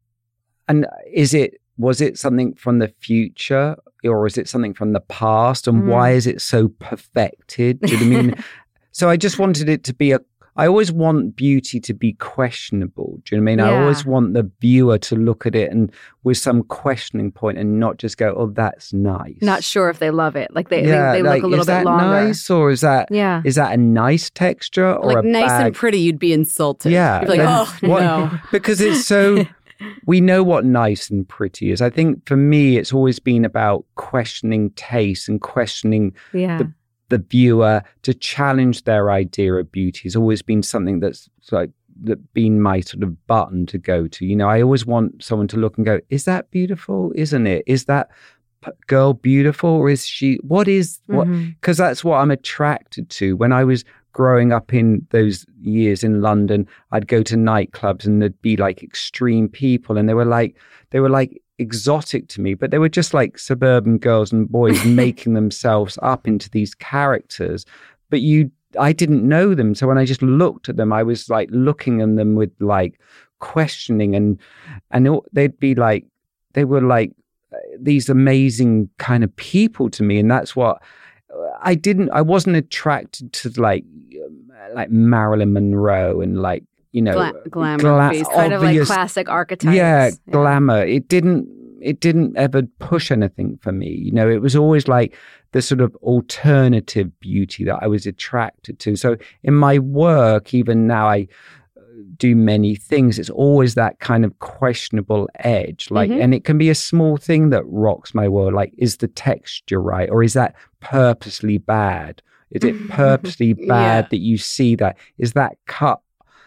And is it, was it something from the future or is it something from the past? And mm. why is it so perfected? Do you know what I mean? So I just wanted it to be a... I always want beauty to be questionable. Do you know what I mean? Yeah. I always want the viewer to look at it and with some questioning point and not just go, oh, that's nice. Not sure if they love it. Like they, yeah, they, they like, look a little is bit that longer. Nice or is that, yeah. is that a nice texture or like a nice bag? and pretty, you'd be insulted. Yeah. You'd be like, then, oh, what, no. Because it's so... We know what nice and pretty is. I think for me, it's always been about questioning taste and questioning yeah. the the viewer to challenge their idea of beauty has always been something that's like that been my sort of button to go to. You know, I always want someone to look and go, is that beautiful? Isn't it? Is that p- girl beautiful? Or is she, what is, what? Because mm-hmm. that's what I'm attracted to. When I was growing up in those years in London, I'd go to nightclubs and there'd be like extreme people and they were like, they were like, exotic to me, but they were just like suburban girls and boys making themselves up into these characters. But you, I didn't know them. So when I just looked at them, I was like looking at them with like questioning and, and it, they'd be like, they were like these amazing kind of people to me. And that's what I didn't, I wasn't attracted to like, like Marilyn Monroe and like, you know, Gla- glamour gla- face, kind of like classic archetypes. Yeah, yeah, glamour. It didn't. It didn't ever push anything for me. You know, it was always like the sort of alternative beauty that I was attracted to. So in my work, even now, I do many things. It's always that kind of questionable edge. Like, mm-hmm. and it can be a small thing that rocks my world. Like, is the texture right, or is that purposely bad? Is it purposely bad yeah. that you see that? Is that cut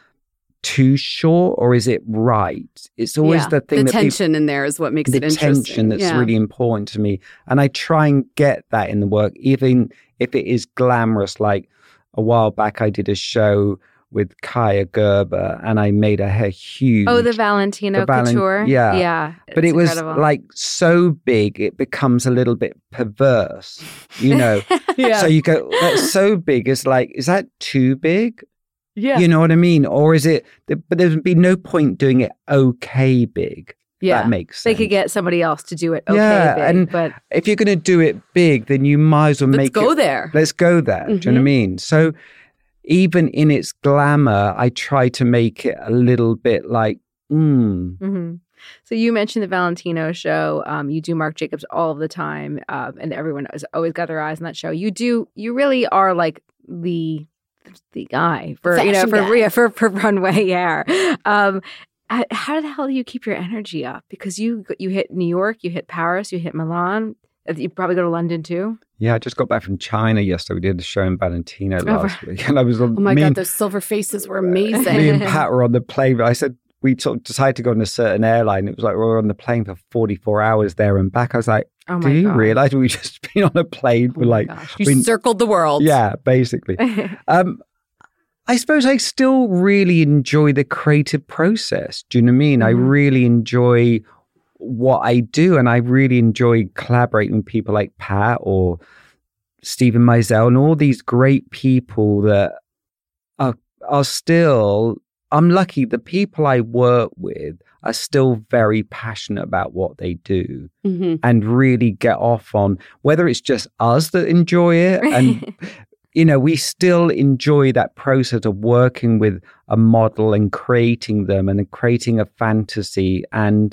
too short or is it right? It's always yeah. the thing the that tension people, in there is what makes the it interesting. tension that's yeah. really important to me, and I try and get that in the work, even if it is glamorous. Like a while back I did a show with Kaya Gerber, and I made her hair huge. Oh, the Valentino the Valen- Couture. Yeah. Yeah. But it was incredible. like so big, it becomes a little bit perverse, you know? Yeah. So you go, that's so big. It's like, is that too big? Yeah. You know what I mean? Or is it, but there'd be no point doing it okay big. Yeah. That makes They sense. could get somebody else to do it okay yeah, big, and but if you're going to do it big, then you might as well Let's make go it. there. Let's go there. Do you know what I mean? So even in its glamour, I try to make it a little bit like, mm. hmm So you mentioned the Valentino show. Um, you do Marc Jacobs all the time, um, and everyone has always got their eyes on that show. You do. You really are like the the guy for you know Fashion for guy. yeah, for for runway hair. Um, h- how the hell do you keep your energy up? Because you you hit New York, you hit Paris, you hit Milan. You probably go to London too. Yeah, I just got back from China yesterday. We did a show in Valentino last week, and I was. Oh my me God, and- those silver faces were amazing. Me and Pat were on the plane. But I said we sort of decided to go on a certain airline. It was like we were on the plane for forty-four hours there and back. I was like, Oh my "Do you God. realize we just been on a plane for like?" Gosh, you we- circled the world. Yeah, basically. um, I suppose I still really enjoy the creative process. Do you know what I mean? I really enjoy what I do, and I really enjoy collaborating with people like Pat or Stephen Meisel and all these great people that are are still. I'm lucky the people I work with are still very passionate about what they do Mm-hmm. and really get off on whether it's just us that enjoy it and you know we still enjoy that process of working with a model and creating them and creating a fantasy. And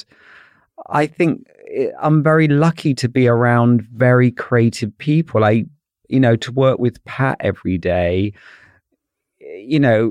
I think it, I'm very lucky to be around very creative people. I you know to work with Pat every day, you know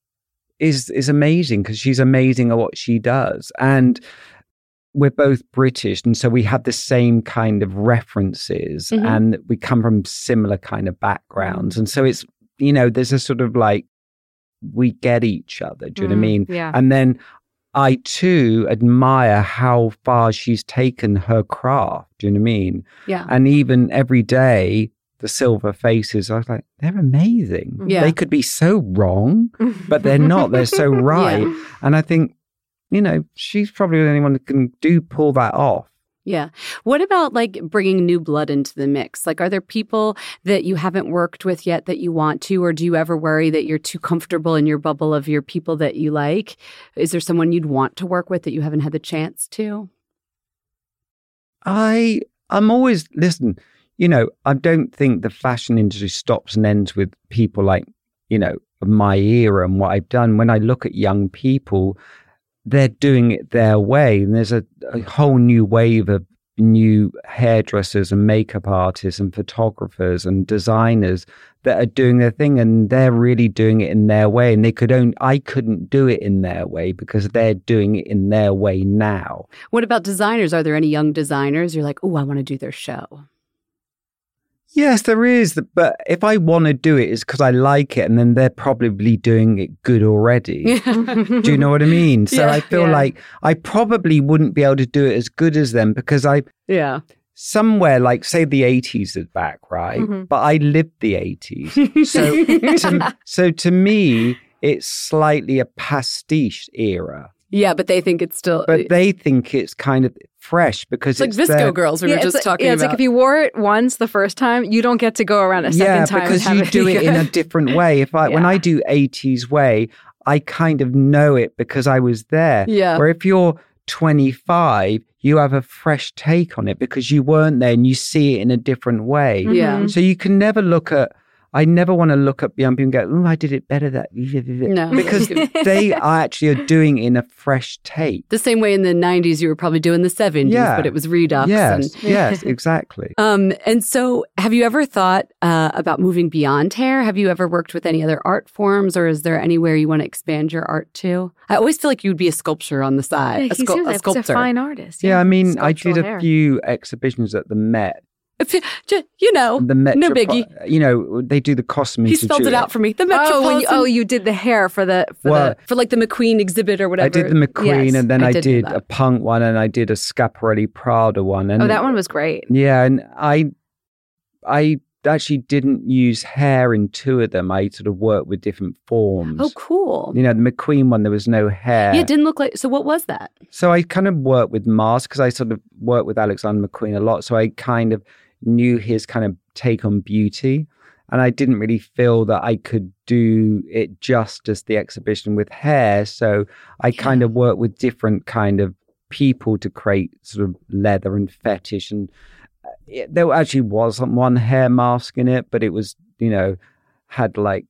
is is amazing because she's amazing at what she does. And we're both British, and so we have the same kind of references Mhm. and we come from similar kind of backgrounds. And so it's, you know, there's a sort of like, we get each other. Do you know what I Mm, mean? yeah. And then I too admire how far she's taken her craft. Do you know what I mean? Yeah. And even every day, the silver faces, I was like, they're amazing. Yeah. They could be so wrong, but they're not. They're so right. Yeah. And I think, you know, she's probably the only one that can do pull that off. Yeah. What about like bringing new blood into the mix? Like, are there people that you haven't worked with yet that you want to, or do you ever worry that you're too comfortable in your bubble of your people that you like? Is there someone you'd want to work with that you haven't had the chance to? I, I'm always, listen, you know, I don't think the fashion industry stops and ends with people like, you know, of my era and what I've done. When I look at young people, they're doing it their way. And there's a, a whole new wave of new hairdressers and makeup artists and photographers and designers that are doing their thing, and they're really doing it in their way. And they could only, I couldn't do it in their way because they're doing it in their way now. What about designers? Are there any young designers you're like, oh, I want to do their show? Yes, there is. But if I want to do it, it's because I like it, and then they're probably doing it good already. Do you know what I mean? So Yeah, I feel yeah. like I probably wouldn't be able to do it as good as them because I Yeah. somewhere like say the eighties is back, right? Mhm. But I lived the eighties. So to, so to me, it's slightly a pastiche era. Yeah, but they think it's still But they think it's kind of fresh because it's like it's Visco their- girls we Yeah, were it's just like, talking yeah, it's about. like if you wore it once the first time, you don't get to go around a second yeah, time. and because have you it do be it in good. a different way. If I when Yeah. I do eighties way, I kind of know it because I was there. Yeah. Where if you're twenty-five, you have a fresh take on it because you weren't there and you see it in a different way. Yeah. So you can never look at. I never want to look at young people and go, "Oh, I did it better." That No. because they are actually are doing it in a fresh take. The same way in the nineties you were probably doing the seventies, Yeah. but it was redux. Yes, And, yes, exactly. um, and so have you ever thought uh, about moving beyond hair? Have you ever worked with any other art forms, or is there anywhere you want to expand your art to? I always feel like you would be a sculptor on the side, Yeah, a, he's, scu- he's a a, sculptor. he's a fine artist. Yeah, I mean, I did Sculptural a hair. few exhibitions at the Met. If you, ju- you know, The no Metropo- biggie. You know, they do the costume He institute. spelled it out for me. The Oh, Metropolitan. when you, oh, you did the hair for the for Well, the for like the McQueen exhibit or whatever. I did the McQueen, Yes, and then I I, did do did, that. a punk one, and I did a Schiaparelli Prada one. And oh, that one was great. Yeah, and I, I actually didn't use hair in two of them. I sort of worked with different forms. Oh, cool. You know, the McQueen one, there was no hair. Yeah, it didn't look like... So what was that? So I kind of worked with masks because I sort of worked with Alexander McQueen a lot. So I kind of knew his kind of take on beauty. And I didn't really feel that I could do it justice, the exhibition, with hair. So I yeah. kind of worked with different kind of people to create sort of leather and fetish. And it, there actually wasn't one hair mask in it, but it was, you know, had like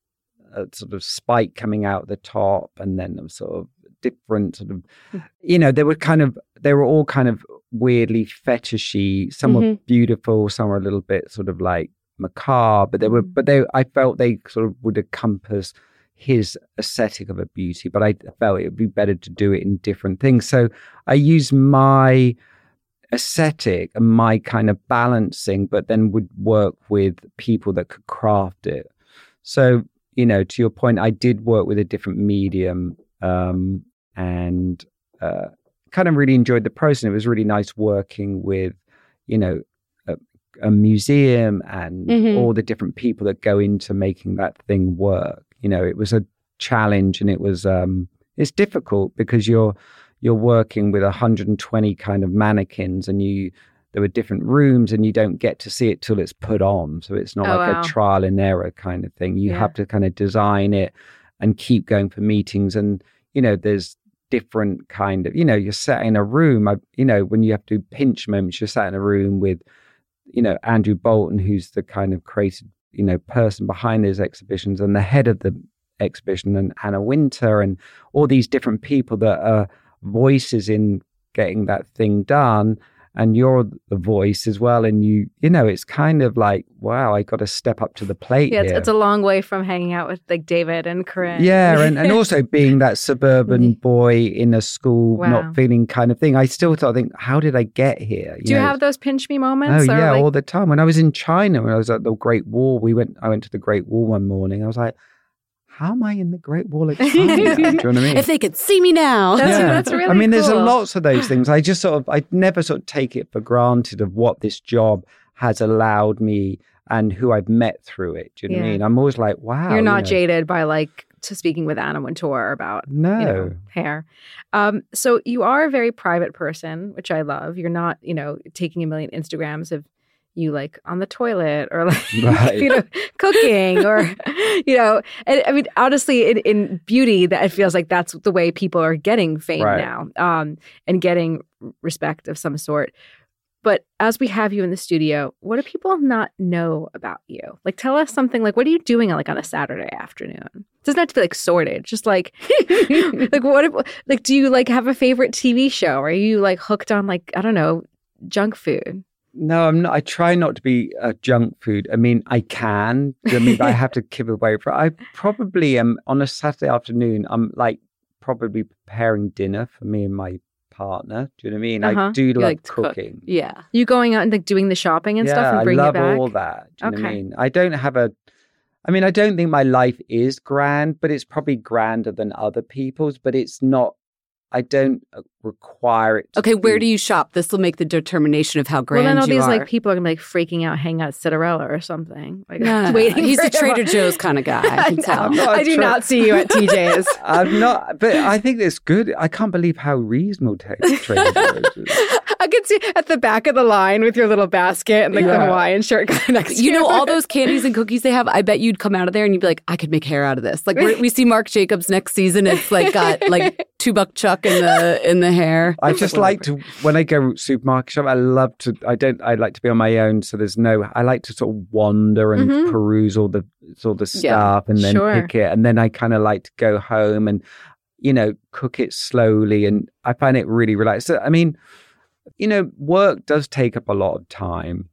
a sort of spike coming out the top, and then a sort of different sort of, you know, they were kind of, they were all kind of weirdly fetishy. Some mm-hmm. were beautiful, some were a little bit sort of like macabre, but they were, but they, I felt they sort of would encompass his aesthetic of a beauty, but I felt it would be better to do it in different things. So I used my aesthetic and my kind of balancing, but then would work with people that could craft it. So, you know, to your point, I did work with a different medium um, and uh, kind of really enjoyed the process. And it was really nice working with, you know, a, a museum and mm-hmm. all the different people that go into making that thing work. You know, it was a challenge, and it was um, it's difficult because you're you're working with one hundred twenty kind of mannequins, and you there were different rooms, and you don't get to see it till it's put on. So it's not oh, like wow. a trial and error kind of thing. You yeah. have to kind of design it and keep going for meetings. And you know, there's different kind of, you know, you're sat in a room. I, you know, when you have to do pinch moments, you're sat in a room with, you know, Andrew Bolton, who's the kind of creative, you know, person behind those exhibitions, and the head of the exhibition, and Anna Winter, and all these different people that are voices in getting that thing done. And you're the voice as well. And you, you know, it's kind of like, wow, I got to step up to the plate. Yeah, it's, here. it's a long way from hanging out with like David and Corinne. Yeah, and, and also being that suburban boy in a school, wow. not feeling kind of thing. I still thought, I think, how did I get here? You Do you know, have those pinch me moments? Oh or yeah, like... all the time. When I was in China, when I was at the Great Wall, we went. I went to the Great Wall one morning. I was like, how am I in the Great Wall of China? Do you know what I mean? If they could see me now. That's, yeah. that's really I mean, cool. there's a lots of those things. I just sort of, I never sort of take it for granted of what this job has allowed me and who I've met through it. Do you know yeah. what I mean? I'm always like, wow. You're not you know. jaded by like to speaking with Anna Wintour about no. you know, hair. Um, so you are a very private person, which I love. You're not, you know, taking a million Instagrams of you like on the toilet or like, right. you know, cooking or, you know, and I mean, honestly, in, in beauty, that it feels like that's the way people are getting fame right. now um, and getting respect of some sort. But as we have you in the studio, what do people not know about you? Like, tell us something like, what are you doing like on a Saturday afternoon? It doesn't have to be like sordid, just like, like what, if, like, do you like have a favorite T V show? Or are you like hooked on like, I don't know, junk food? No, I'm not. I try not to be uh, junk food. I mean, I can. I mean, I have to give away for. I probably am on a Saturday afternoon. I'm like probably preparing dinner for me and my partner. Do you know what I mean? Uh-huh. I do You love like to cook. cooking. Yeah. You going out and like doing the shopping and yeah, stuff and bringing I it back? love all that. Do you know what I Okay. mean? I don't have a. I mean, I don't think my life is grand, but it's probably grander than other people's. But it's not. I don't require it. To Okay, where be. do you shop? This will make the determination of how grand Well, then all you these are. like people are gonna be like freaking out, hanging out at Cinderella or something. Like, No, waiting. he's for a Trader him. Joe's kind of guy. I can tell. I'm not a I do tra- not see you at T J's. I'm not, but I think it's good. I can't believe how reasonable Trader Joe's is. I could see at the back of the line with your little basket and like the Yeah. Hawaiian shirt kind of next to You know, all those candies and cookies they have, I bet you'd come out of there and you'd be like, I could make hair out of this. Like we're, we see Marc Jacobs next season. It's like got like two buck chuck in the in the hair. I just like to, when I go supermarket shop, I love to, I don't, I like to be on my own. So there's no, I like to sort of wander and Mhm. peruse all the, all the Yeah, stuff and then sure. pick it. And then I kind of like to go home and, you know, cook it slowly. And I find it really relaxed. So, I mean, you know, work does take up a lot of time.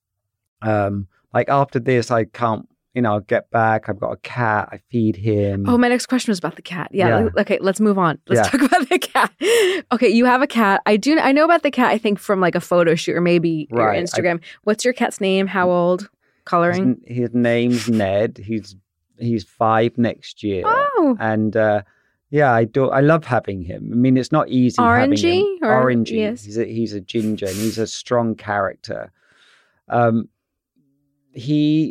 Um, like after this, I can't, you know, I'll get back. I've got a cat. I feed him. Oh, my next question was about the cat. Yeah. Yeah. like- Okay, let's move on. Let's Yeah. talk about the cat. Okay, you have a cat. I do. I know about the cat. I think from like a photo shoot or maybe your Right, I- Instagram. What's your cat's name? How old? Coloring? His, his name's Ned. He's he's five next year. Oh, And uh, yeah, I do. I love having him. I mean, it's not easy having Orangey, him. or- Orangey. yes. He's a, he's a ginger and he's a strong character. Um, he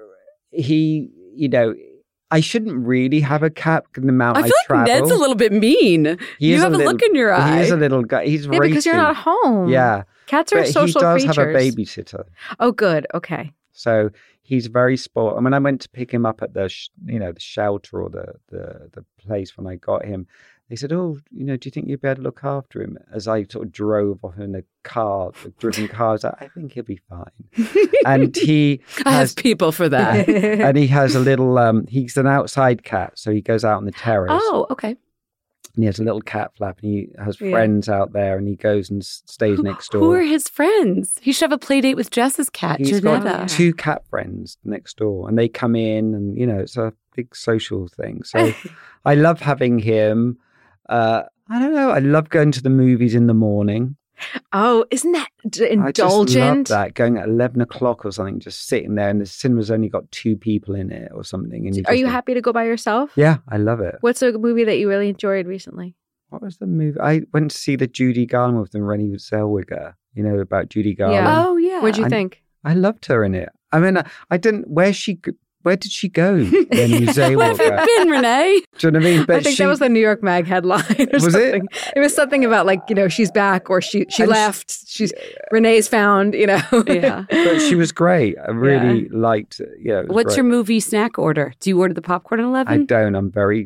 he you know. I shouldn't really have a cat in the amount I, I feel travel. like Ned's a little bit mean. He you have a, little, look in your eye. He is a little guy. He's yeah, because you're not home. Yeah. Cats are but social creatures. He does creatures. have a babysitter. Oh, good. Okay. So he's very spoiled. I mean, I went to pick him up at the, sh- you know, the shelter or the, the, the place when I got him. They said, oh, you know, do you think you'd be able to look after him? As I sort of drove off in a car, a driven car, I was like, I think he'll be fine. And he I has, have people for that. and he has a little, um, he's an outside cat. So he goes out on the terrace. Oh, okay. And he has a little cat flap and he has Yeah. friends out there and he goes and s- stays Who, next door. who are his friends? He should have a play date with Jess's cat, He's Janetta. got two cat friends next door and they come in and, you know, it's a big social thing. So I love having him. Uh, I don't know. I love going to the movies in the morning. Oh, isn't that d- I just love indulgent? that, going at eleven o'clock or something, just sitting there and the cinema's only got two people in it or something. And you Are just you like, happy to go by yourself? Yeah, I love it. What's a movie that you really enjoyed recently? What was the movie? I went to see the Judy Garland with and Renée Zellweger, you know, about Judy Garland. Yeah. Oh, yeah. What'd you And think? I loved her in it. I mean, I, I didn't, where she, g- where did she go? Renée Where have you Zellweger. been, Renee? Do you know what I mean? But I think she, that was the New York Mag headline or Was it? something. It? was something about like, you know, she's back or she she And left. She's Renee's found, you know. Yeah. but she was great. I really liked it. Yeah. It was What's great. your movie snack order? Do you order the popcorn at I eleven? don't. I'm very,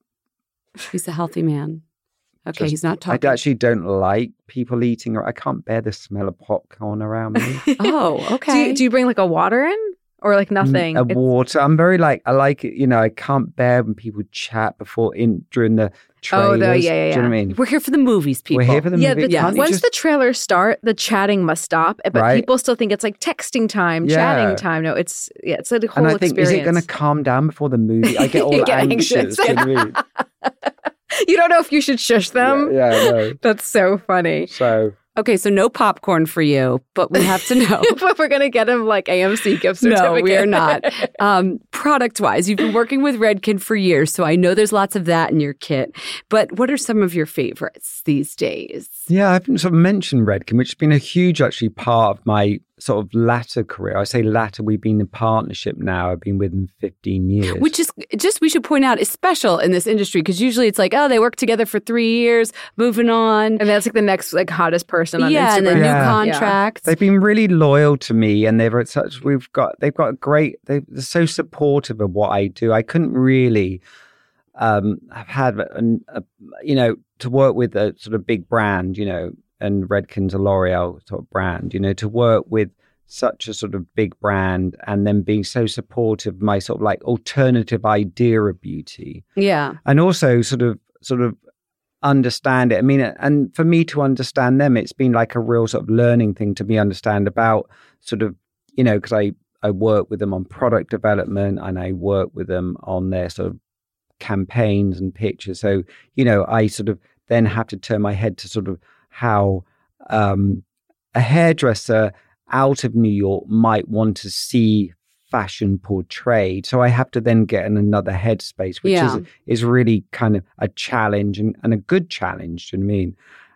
He's a healthy man. Okay, Just- he's not I talking. actually don't like people eating. I can't bear the smell of popcorn around me. Oh, Do okay. you, do you bring like a water in or like nothing? A It's- water. I'm very like, I like it, you know, I can't bear when people chat before in during the trailers. Oh, the- yeah, yeah, Do you know what I yeah. mean? We're here for the movies, people. We're here for the yeah, movie. the, Can't you once just- the trailers start, the chatting must stop. But Right. people still think it's like texting time, Yeah. chatting time. No, it's yeah, it's a whole and I think, experience. is it going to calm down before the movie? I get all You get anxious. anxious. Do you know what I mean? You don't know if you should shush them. Yeah, yeah, no. That's so funny. So Okay, so no popcorn for you, but we have to know. But we're gonna get him like A M C gift certificate. No, we are not. Um, product-wise, you've been working with Redken for years, so I know there's lots of that in your kit. But what are some of your favorites these days? yeah, I haven't sort of mentioned Redken, which has been a huge actually part of my sort of latter career. I say latter, we've been in partnership now. I've been with them fifteen years. Which is just, we should point out, is special in this industry because usually it's like, oh, they work together for three years, moving on. And that's like the next like hottest person on Yeah, Instagram. and then new Yeah. contracts. They've been really loyal to me, and they've had such. We've got. They've got a great. They're so supportive of what I do. I couldn't really um, have had a, a, you know, to work with a sort of big brand, you know, and Redken's a L'Oreal sort of brand, you know, to work with such a sort of big brand and then being so supportive of my sort of like alternative idea of beauty. Yeah. And also sort of sort of understand it. I mean, and for me to understand them, it's been like a real sort of learning thing to me understand about sort of, you know, because I, I work with them on product development and I work with them on their sort of campaigns and pictures. So, you know, I sort of then have to turn my head to sort of how um, a hairdresser out of New York might want to see fashion portrayed. So I have to then get in another headspace, which Yeah. is is really kind of a challenge and, and a good challenge, do you know what I mean?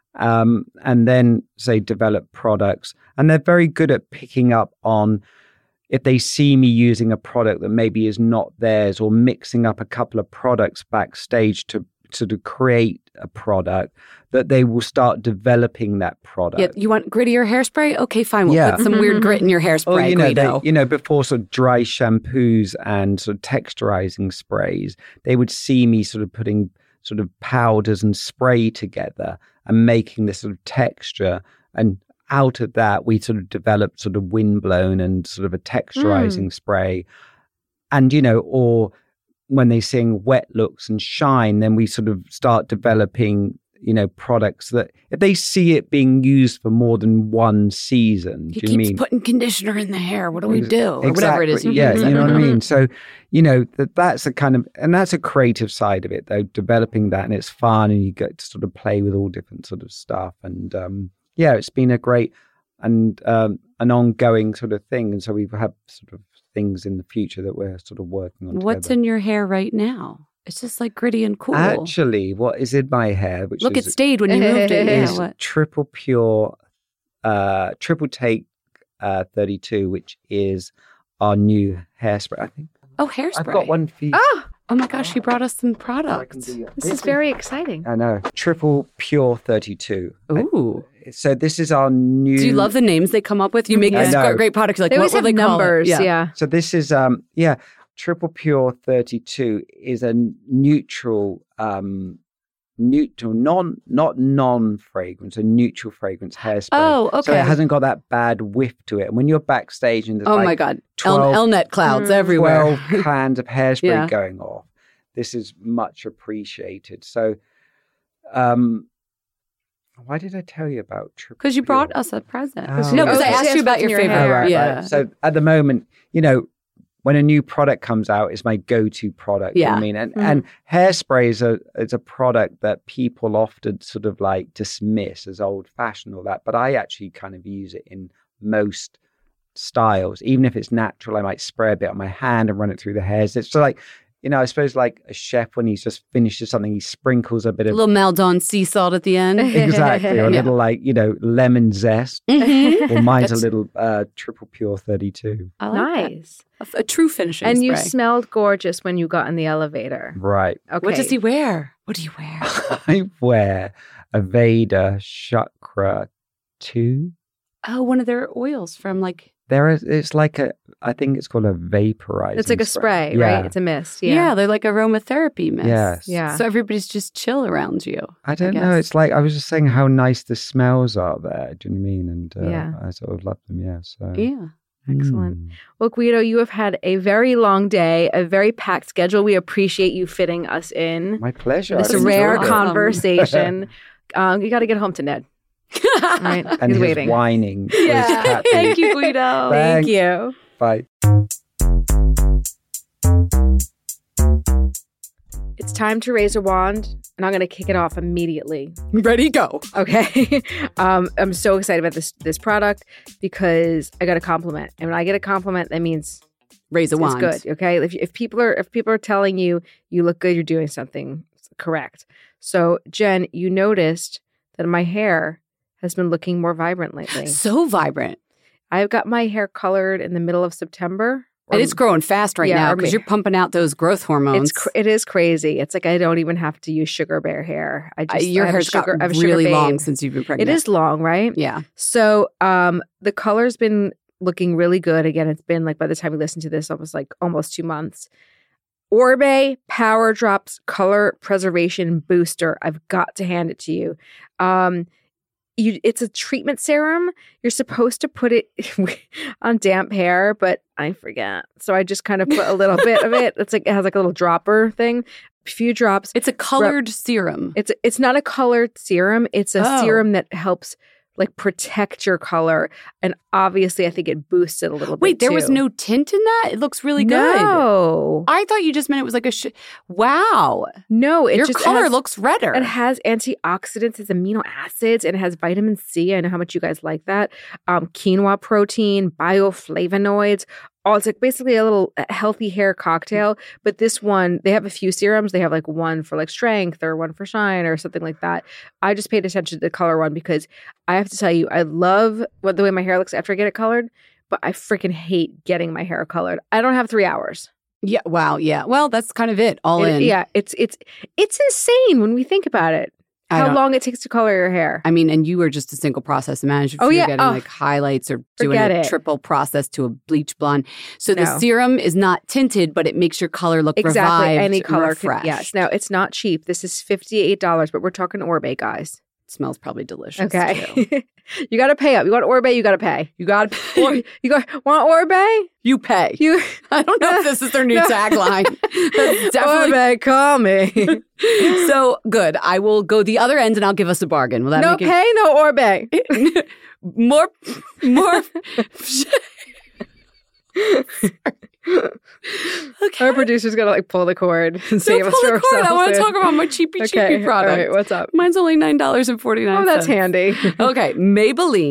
Um, and then say develop products. And they're very good at picking up on if they see me using a product that maybe is not theirs or mixing up a couple of products backstage to sort of create a product, that they will start developing that product. Yeah, you want grittier hairspray? Okay, fine. We'll Yeah. put some weird grit in your hairspray, Or, you know, Guido. they, you know, before sort of dry shampoos and sort of texturizing sprays, they would see me sort of putting sort of powders and spray together and making this sort of texture. And out of that, we sort of developed sort of windblown and sort of a texturizing Mm. spray. And, you know, or when they sing wet looks and shine, then we sort of start developing, you know, products that if they see it being used for more than one season, he do you keeps mean? putting conditioner in the hair. What do we do? Or Exactly. whatever it is. you Yeah, use. you know what I mean? So, you know, that that's a kind of, and that's a creative side of it, though, developing that, and it's fun, and you get to sort of play with all different sort of stuff. And um, yeah, it's been a great and um, an ongoing sort of thing. And so we have sort of things in the future that we're sort of working on What's together. in your hair right now? It's just like gritty and cool. Actually, what is in my hair, which Look, is, it stayed when you moved it. Yeah, is what? triple pure, uh, triple take uh, thirty-two, which is our new hairspray. I think Oh, hairspray. I've got one for you. Oh, Oh my gosh, he brought us some products. this is very exciting. I know. Triple Pure thirty-two. Ooh. So this is our new. Do you love the names they come up with? You make I these know. great products. You're like, They what always will have they call it? numbers. Yeah. So this is um yeah, Triple Pure thirty-two is a neutral um neutral non not non fragrance, a neutral fragrance hairspray. Oh, okay. So it hasn't got that bad whiff to it. And when you're backstage and there's Oh like my God. twelve, El- Elnet clouds Mm. everywhere. twelve cans of hairspray Yeah. going off, this is much appreciated. So um why did I tell you about Triple Because you Pure? brought us a present. Oh. No, because Oh, I she asked has you about what's in your your favorite. Oh, hair. right, yeah. right. So at the moment, you know, when a new product comes out, it's my go-to product. you know what Yeah. I mean, and Mhm. and hairspray is a is a product that people often sort of like dismiss as old-fashioned, all that. But I actually kind of use it in most styles, even if it's natural. I might spray a bit on my hand and run it through the hairs. It's so like, you know, I suppose like a chef when he's just finishes something, he sprinkles a bit A of little Maldon sea salt at the end. exactly, or a Yeah. little like you know lemon zest. Mhm. Well, mine's a That's- little uh, Triple Pure thirty-two. I like that. Nice. A, a true finishing And you spray. smelled gorgeous when you got in the elevator. Right. Okay. What does he wear? What do you wear? I wear a Veda Chakra two. Oh, one of their oils from like, There is, it's like a, I think it's called a vaporizing. It's like a spray, Yeah. right? It's a mist. yeah, Yeah. they're like aromatherapy mist. Yes. Yeah. So everybody's just chill around you. I don't know. guess. It's like, I was just saying how nice the smells are there. Do you know what I mean? And uh, Yeah. I sort of love them. Yeah. So. Yeah. Excellent. Mm. Well, Guido, you have had a very long day, a very packed schedule. We appreciate you fitting us in. My pleasure. This I've enjoyed rare enjoyed it. con- conversation. um, you got to get home to Ned. Right? And He's his waiting. whining. for his Yeah. cat Thank food. you, Guido. Thank Thanks. you. Bye. It's time to raise a wand, and I'm going to kick it off immediately. Ready, go. Okay. um, I'm so excited about this this product because I got a compliment, and when I get a compliment, that means Raise a it's wand. good. Okay. If if people are if people are telling you you look good, you're doing something correct. So, Jen, you noticed that my hair has been looking more vibrant lately. So vibrant. I've got my hair colored in the middle of September. And it's growing fast right Yeah, now or because may- you're pumping out those growth hormones. It's cr- it is crazy. It's like I don't even have to use sugar bear hair. I Uh, just your I have a hair's sugar, got I have a sugar really long babe. since you've been It pregnant. is long, right? Yeah. So um, the color's been looking really good. Again, it's been like by the time we listen to this, almost like almost two months. Orbe Power Drops Color Preservation Booster. I've got to hand it to you. Um, you it's a treatment serum. You're supposed to put it on damp hair, but I forget. So I just kind of put a little bit of it. It's like it has like a little dropper thing. A few drops. It's a colored serum. It's it's not a colored serum. It's a Oh. serum that helps like protect your color, and obviously, I think it boosts it a little bit. Wait, there was too. no tint in that? It looks really good. No, I thought you just meant it was like a sh- wow. no. It Your just color has, looks redder. It has antioxidants, it's amino acids, and it has vitamin C. I know how much you guys like that. Um, quinoa protein, bioflavonoids. Oh, it's like basically a little healthy hair cocktail. But this one, they have a few serums. They have like one for like strength or one for shine or something like that. I just paid attention to the color one because I have to tell you, I love what the way my hair looks after I get it colored, but I freaking hate getting my hair colored. I don't have three hours. yeah. Wow. Yeah. Well, that's kind of it. All It- in. yeah, it's it's it's insane when we think about it. I How don't- long it takes to color your hair. I mean, and you were just a single process. Imagine if Oh, you yeah. were getting Oh. like highlights or doing Forget a it. triple process to a bleach blonde. So the No. serum is not tinted, but it makes your color look Exactly. revived, Any color. Can, refreshed. yes. Now, it's not cheap. This is fifty-eight dollars, but we're talking Orbe, guys. It smells probably delicious. too. Okay. you got to pay up. You want Orbe, you got to pay. You got Or, you got want Orbe? you pay. You I don't know if this is their new No. tagline. That's definitely Orbe, call me. so good. I will go the other end and I'll give us a bargain. Will that no make pay, no Orbe. it more more Okay. Our producer's gonna like pull the cord and save Don't us pull for the cord. I ourselves. want to talk about my cheapy cheapy Okay, product. all right, what's up? Mine's only nine dollars and forty nine Oh, cents. that's handy. Okay, Maybelline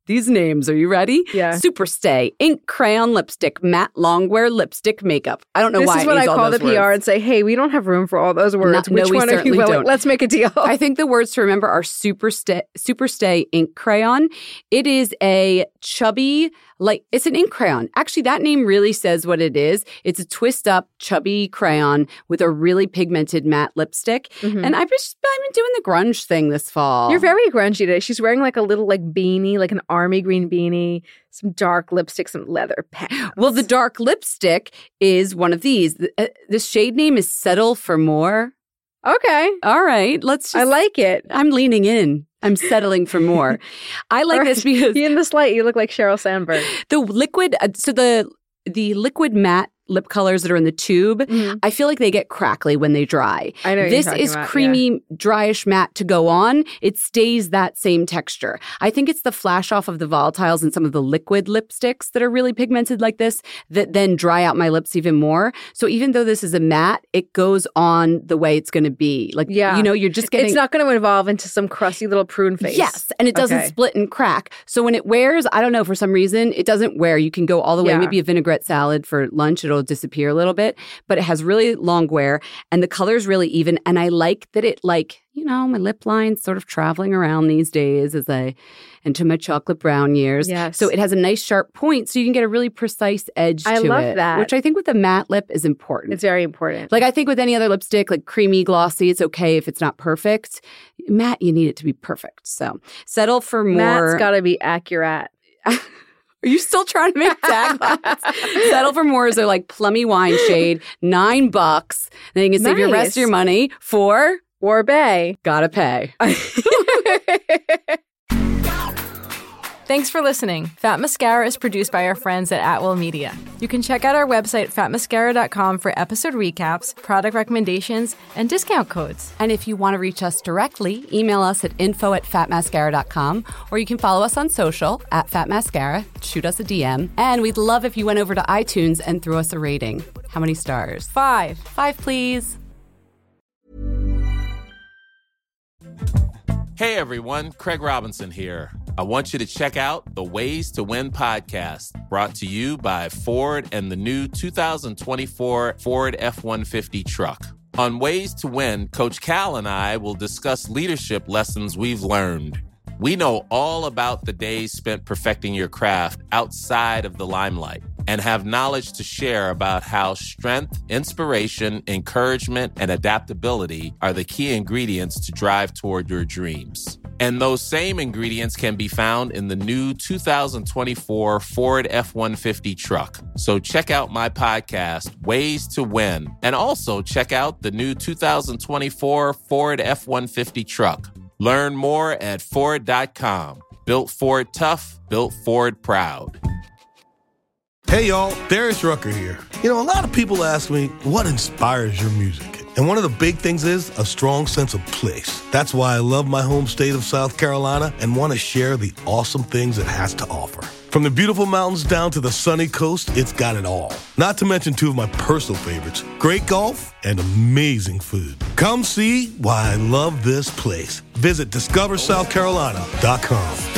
these names. Are you ready? Yeah. Superstay, ink crayon lipstick, matte longwear lipstick makeup. I don't know this why This is when I, I call the P R words. and say, hey, we don't have room for all those words. No, Which no, we one are you certainly willing? don't. Let's make a deal. I think the words to remember are Superstay, Superstay ink crayon. It is a chubby, like, it's an ink crayon. Actually, that name really says what it is. It's a twist up, chubby crayon with a really pigmented matte lipstick. Mm-hmm. And I've just I've been doing the grunge thing this fall. You're very grungy today. She's wearing like a little like beanie, like an army green beanie, some dark lipstick, some leather pants. Well, the dark lipstick is one of these. The, uh, the shade name is Settle for More. Okay. All right. Let's just, I like it. I'm leaning in. I'm settling for more. I like this because in this light, you look like Sheryl Sandberg. The liquid, uh, so the the liquid matte lip colors that are in the tube, mm-hmm. I feel like they get crackly when they dry. I know what this you're talking is about, creamy, yeah. dryish matte to go on. It stays that same texture. I think it's the flash off of the volatiles and some of the liquid lipsticks that are really pigmented like this that then dry out my lips even more. So even though this is a matte, it goes on the way it's going to be. Like, yeah. you know, you're just getting... It's not going to evolve into some crusty little prune face. Yes, and it doesn't okay. split and crack. So when it wears, I don't know, for some reason, it doesn't wear. You can go all the way, yeah. maybe a vinaigrette salad for lunch, it'll disappear a little bit, but it has really long wear and the color's really even. And I like that it like, you know, my lip line's sort of traveling around these days as I enter my chocolate brown years. Yes. So it has a nice sharp point so you can get a really precise edge I to it. love that. Which I think with a matte lip is important. It's very important. Like I think with any other lipstick, like creamy, glossy, it's okay if it's not perfect. Matte, you need it to be perfect. So settle for more. Matte's got to be accurate. Are you still trying to make taglines? Settle for more is a like plummy wine shade, nine bucks. Then you can save nice. your rest of your money for Orbay. Gotta pay. Thanks for listening. Fat Mascara is produced by our friends at Atwell Media. You can check out our website, fat mascara dot com, for episode recaps, product recommendations, and discount codes. And if you want to reach us directly, email us at info at fat mascara dot com, or you can follow us on social at fatmascara, shoot us a D M, and we'd love if you went over to iTunes and threw us a rating. How many stars? Five. Five, please. Hey everyone, Craig Robinson here. I want you to check out the Ways to Win podcast, brought to you by Ford and the new two thousand twenty-four Ford F one fifty truck. On Ways to Win, Coach Cal and I will discuss leadership lessons we've learned. We know all about the days spent perfecting your craft outside of the limelight and have knowledge to share about how strength, inspiration, encouragement, and adaptability are the key ingredients to drive toward your dreams. And those same ingredients can be found in the new two thousand twenty-four Ford F one fifty truck. So check out my podcast, Ways to Win, and also check out the new two thousand twenty-four Ford F one fifty truck. Learn more at Ford dot com. Built Ford tough, built Ford proud. Hey y'all, Darius Rucker here. You know, a lot of people ask me, what inspires your music? And one of the big things is a strong sense of place. That's why I love my home state of South Carolina and want to share the awesome things it has to offer. From the beautiful mountains down to the sunny coast, it's got it all. Not to mention two of my personal favorites, great golf and amazing food. Come see why I love this place. Visit discover south carolina dot com.